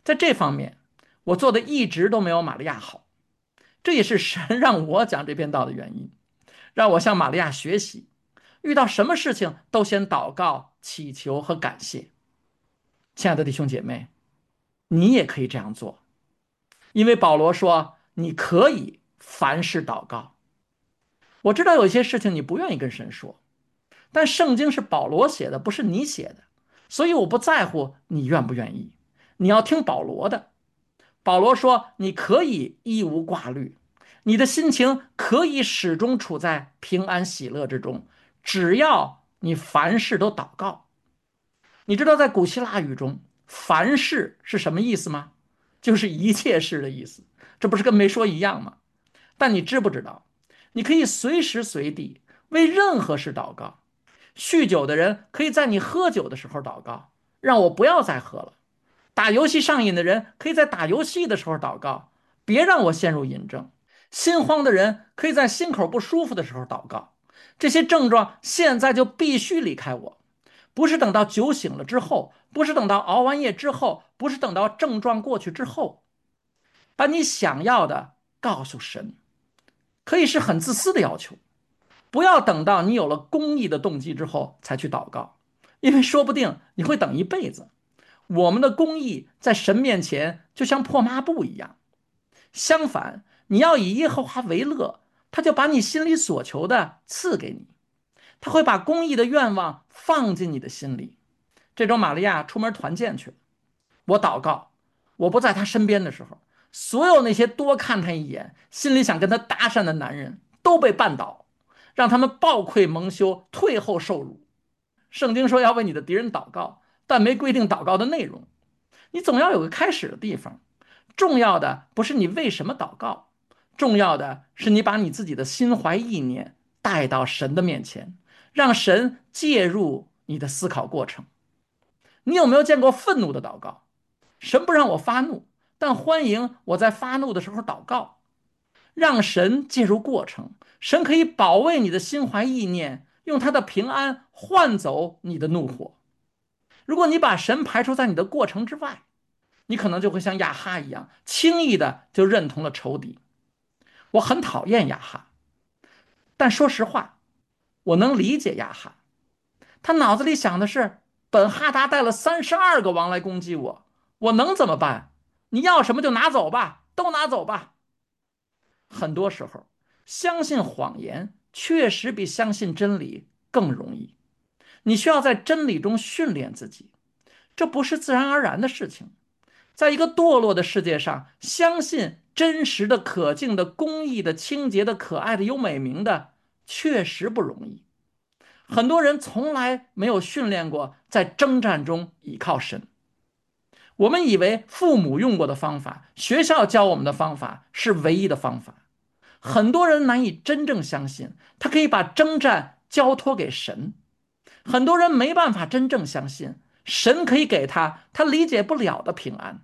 在这方面，我做的一直都没有玛利亚好，这也是神让我讲这篇道的原因，让我向玛利亚学习，遇到什么事情都先祷告、祈求和感谢。亲爱的弟兄姐妹，你也可以这样做，因为保罗说你可以凡事祷告。我知道有些事情你不愿意跟神说，但圣经是保罗写的，不是你写的，所以我不在乎你愿不愿意，你要听保罗的。保罗说你可以一无挂虑，你的心情可以始终处在平安喜乐之中，只要你凡事都祷告。你知道在古希腊语中凡事是什么意思吗？就是一切事的意思，这不是跟没说一样吗？但你知不知道你可以随时随地为任何事祷告。酗酒的人可以在你喝酒的时候祷告，让我不要再喝了。打游戏上瘾的人可以在打游戏的时候祷告，别让我陷入瘾症。心慌的人可以在心口不舒服的时候祷告，这些症状现在就必须离开我。不是等到酒醒了之后，不是等到熬完夜之后，不是等到症状过去之后，把你想要的告诉神，可以是很自私的要求，不要等到你有了公义的动机之后才去祷告，因为说不定你会等一辈子。我们的公义在神面前就像破抹布一样。相反，你要以耶和华为乐，他就把你心里所求的赐给你，他会把公义的愿望放进你的心里。这周玛利亚出门团建去了，我祷告，我不在他身边的时候，所有那些多看他一眼、心里想跟他搭讪的男人都被绊倒，让他们暴愧蒙羞，退后受辱。圣经说要为你的敌人祷告，但没规定祷告的内容。你总要有个开始的地方。重要的不是你为什么祷告，重要的是你把你自己的心怀意念带到神的面前，让神介入你的思考过程。你有没有见过愤怒的祷告？神不让我发怒，但欢迎我在发怒的时候祷告，让神介入过程。神可以保卫你的心怀意念，用他的平安换走你的怒火。如果你把神排除在你的过程之外，你可能就会像亚哈一样，轻易的就认同了仇敌。我很讨厌亚哈，但说实话，我能理解亚哈。他脑子里想的是，本哈达带了三十二个王来攻击我，我能怎么办？你要什么就拿走吧，都拿走吧。很多时候，相信谎言确实比相信真理更容易。你需要在真理中训练自己，这不是自然而然的事情。在一个堕落的世界上，相信真实的、可敬的、公义的、清洁的、可爱的、有美名的，确实不容易。很多人从来没有训练过在征战中倚靠神。我们以为父母用过的方法，学校教我们的方法是唯一的方法。很多人难以真正相信，他可以把征战交托给神。很多人没办法真正相信，神可以给他他理解不了的平安。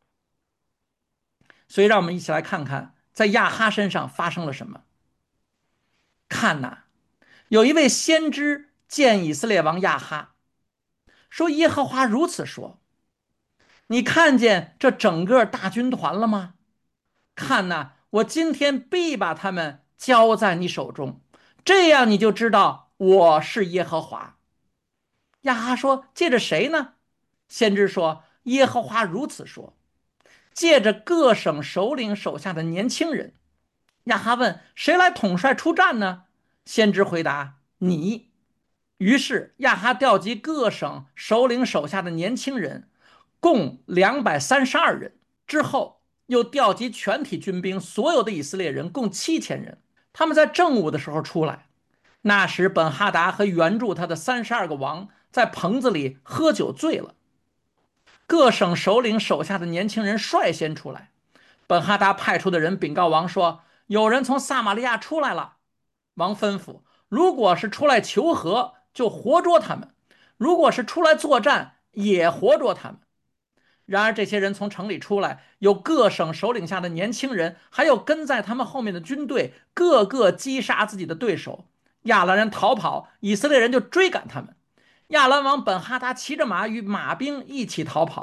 所以让我们一起来看看在亚哈身上发生了什么。看哪，有一位先知见以色列王亚哈，说耶和华如此说，你看见这整个大军团了吗？看哪，我今天必把他们交在你手中，这样你就知道我是耶和华。亚哈说，借着谁呢？先知说，耶和华如此说，借着各省首领手下的年轻人。亚哈问，谁来统帅出战呢？先知回答，你。于是亚哈调集各省首领手下的年轻人，共两百三十二人，之后又调集全体军兵，所有的以色列人共七千人。他们在正午的时候出来，那时本哈达和援助他的三十二个王在棚子里喝酒醉了。各省首领手下的年轻人率先出来，本哈达派出的人禀告王说，有人从撒玛利亚出来了。王吩咐，如果是出来求和，就活捉他们；如果是出来作战，也活捉他们。然而这些人从城里出来，有各省首领下的年轻人，还有跟在他们后面的军队，个个击杀自己的对手。亚兰人逃跑，以色列人就追赶他们。亚兰王本哈达骑着马与马兵一起逃跑，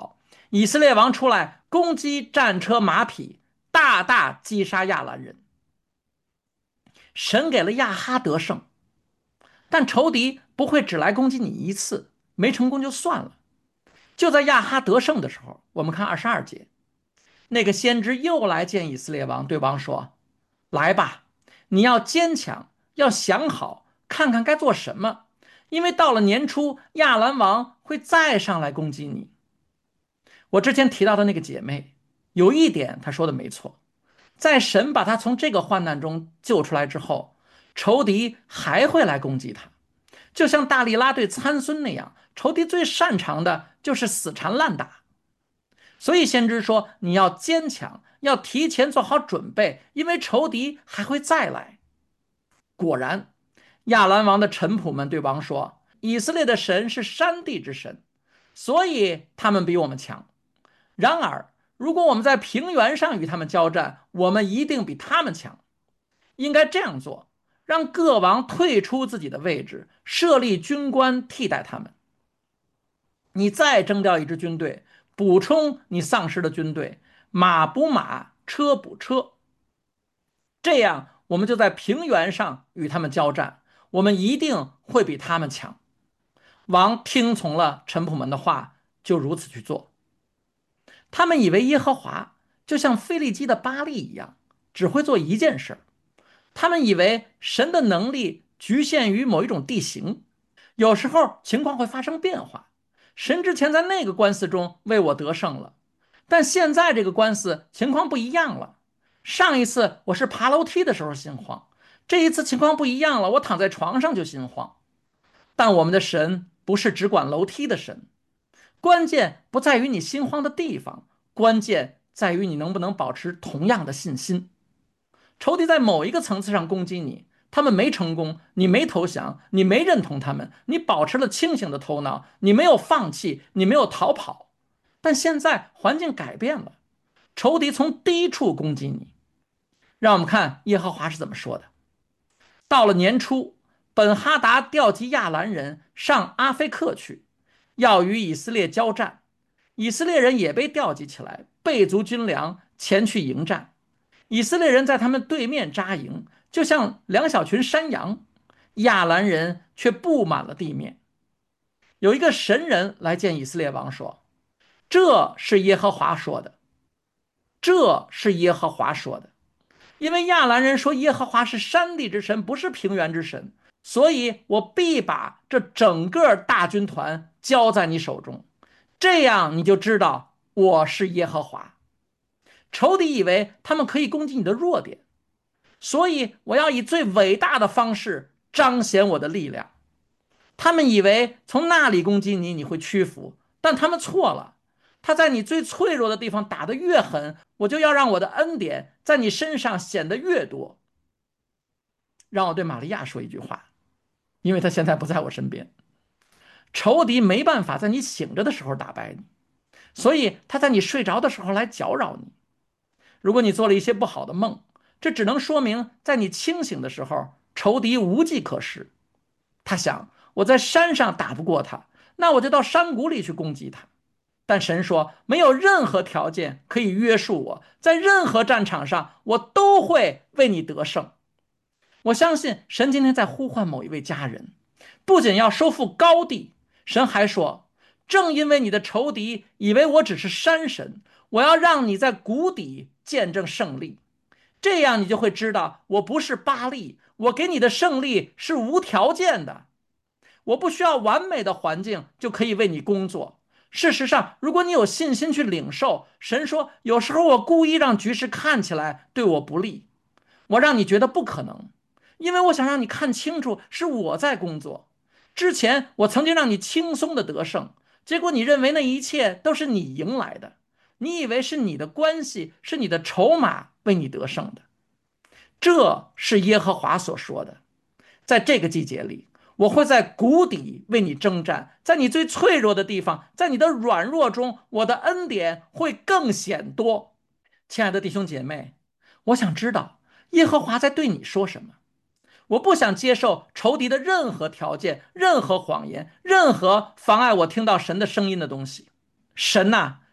以色列王出来攻击战车马匹，大大击杀亚兰人。神给了亚哈得胜，但仇敌不会只来攻击你一次，没成功就算了。就在亚哈得胜的时候，我们看二十二节，那个先知又来见以色列王，对王说：来吧，你要坚强，要想好，看看该做什么，因为到了年初，亚兰王会再上来攻击你。我之前提到的那个姐妹，有一点她说的没错，在神把她从这个患难中救出来之后，仇敌还会来攻击她，就像大利拉对参孙那样，仇敌最擅长的就是死缠烂打。所以先知说，你要坚强，要提前做好准备，因为仇敌还会再来。果然，亚兰王的臣仆们对王说，以色列的神是山地之神，所以他们比我们强。然而，如果我们在平原上与他们交战，我们一定比他们强。应该这样做，让各王退出自己的位置，设立军官替代他们。你再征调一支军队，补充你丧失的军队，马补马，车补车，这样我们就在平原上与他们交战，我们一定会比他们强。王听从了臣仆们的话，就如此去做。他们以为耶和华就像腓利基的巴力一样，只会做一件事。他们以为神的能力局限于某一种地形，有时候情况会发生变化。神之前在那个官司中为我得胜了，但现在这个官司情况不一样了。上一次我是爬楼梯的时候心慌，这一次情况不一样了，我躺在床上就心慌。但我们的神不是只管楼梯的神，关键不在于你心慌的地方，关键在于你能不能保持同样的信心。仇敌在某一个层次上攻击你，他们没成功，你没投降，你没认同他们，你保持了清醒的头脑，你没有放弃，你没有逃跑。但现在环境改变了，仇敌从低处攻击你。让我们看耶和华是怎么说的。到了年初，本哈达调集亚兰人上阿菲克去，要与以色列交战。以色列人也被调集起来，备足军粮，前去迎战。以色列人在他们对面扎营，就像两小群山羊，亚兰人却布满了地面。有一个神人来见以色列王说：这是耶和华说的，这是耶和华说的。因为亚兰人说耶和华是山地之神，不是平原之神，所以我必把这整个大军团交在你手中，这样你就知道我是耶和华。仇敌以为他们可以攻击你的弱点，所以我要以最伟大的方式彰显我的力量。他们以为从那里攻击你，你会屈服，但他们错了。他在你最脆弱的地方打得越狠，我就要让我的恩典在你身上显得越多。让我对玛利亚说一句话，因为她现在不在我身边。仇敌没办法在你醒着的时候打败你，所以他在你睡着的时候来搅扰你。如果你做了一些不好的梦，这只能说明在你清醒的时候，仇敌无计可施。他想，我在山上打不过他，那我就到山谷里去攻击他。但神说，没有任何条件可以约束我，在任何战场上，我都会为你得胜。我相信神今天在呼唤某一位家人，不仅要收复高地，神还说，正因为你的仇敌以为我只是山神，我要让你在谷底见证胜利，这样你就会知道我不是巴力，我给你的胜利是无条件的。我不需要完美的环境就可以为你工作。事实上，如果你有信心去领受，神说，有时候我故意让局势看起来对我不利，我让你觉得不可能，因为我想让你看清楚是我在工作。之前我曾经让你轻松的得胜，结果你认为那一切都是你赢来的，你以为是你的关系，是你的筹码为你得胜的。这是耶和华所说的。在这个季节里，我会在谷底为你征战，在你最脆弱的地方，在你的软弱中，我的恩典会更显多。亲爱的弟兄姐妹，我想知道耶和华在对你说什么。我不想接受仇敌的任何条件、任何谎言、任何妨碍我听到神的声音的东西。神呐、啊，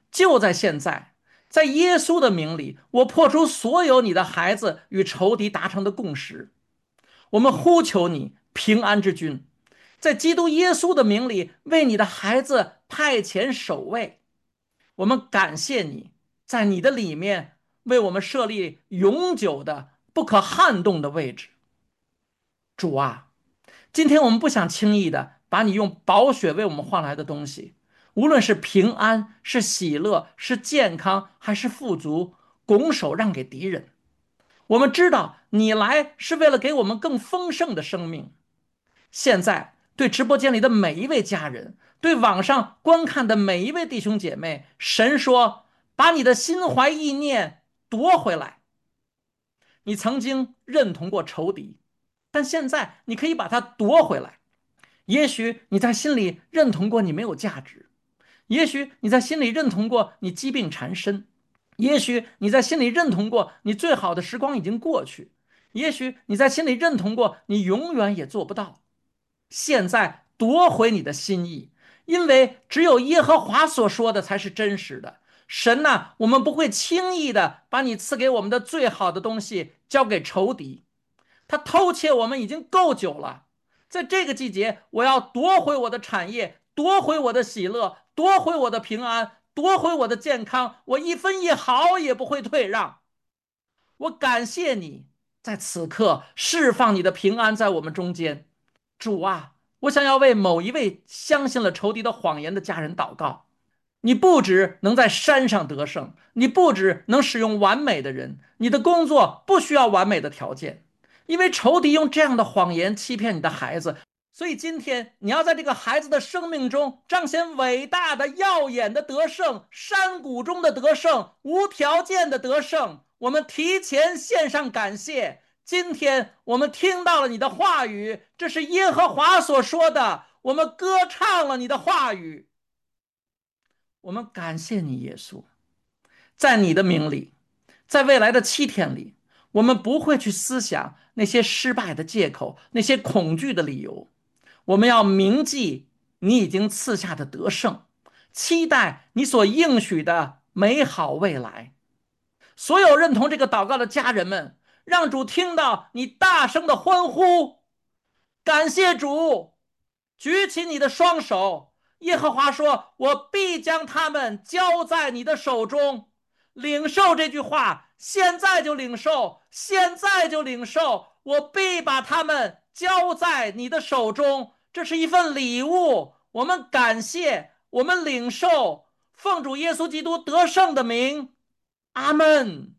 就在现在，在耶稣的名里，我破除所有你的孩子与仇敌达成的共识。我们呼求你，平安之君，在基督耶稣的名里，为你的孩子派遣守卫。我们感谢你，在你的里面为我们设立永久的、不可撼动的位置。主啊，今天我们不想轻易的把你用宝血为我们换来的东西，无论是平安、是喜乐、是健康，还是富足，拱手让给敌人。我们知道你来是为了给我们更丰盛的生命。现在对直播间里的每一位家人，对网上观看的每一位弟兄姐妹，神说，把你的心怀意念夺回来。你曾经认同过仇敌，但现在你可以把它夺回来。也许你在心里认同过你没有价值，也许你在心里认同过你疾病缠身，也许你在心里认同过你最好的时光已经过去，也许你在心里认同过你永远也做不到。现在夺回你的心意，因为只有耶和华所说的才是真实的。神呐、啊，我们不会轻易的把你赐给我们的最好的东西交给仇敌，他偷窃我们已经够久了。在这个季节，我要夺回我的产业，夺回我的喜乐，夺回我的平安，夺回我的健康，我一分一毫也不会退让。我感谢你，在此刻释放你的平安在我们中间。主啊，我想要为某一位相信了仇敌的谎言的家人祷告。你不只能在山上得胜，你不只能使用完美的人，你的工作不需要完美的条件，因为仇敌用这样的谎言欺骗你的孩子。所以今天你要在这个孩子的生命中彰显伟大的、耀眼的得胜，山谷中的得胜，无条件的得胜。我们提前献上感谢。今天我们听到了你的话语，这是耶和华所说的，我们歌唱了你的话语。我们感谢你，耶稣，在你的名里，在未来的七天里，我们不会去思想那些失败的借口，那些恐惧的理由。我们要铭记你已经赐下的得胜，期待你所应许的美好未来。所有认同这个祷告的家人们，让主听到你大声的欢呼，感谢主，举起你的双手。耶和华说，我必将他们交在你的手中。领受这句话，现在就领受，现在就领受，我必把他们交在你的手中。这是一份礼物，我们感谢，我们领受，奉主耶稣基督得胜的名，阿们。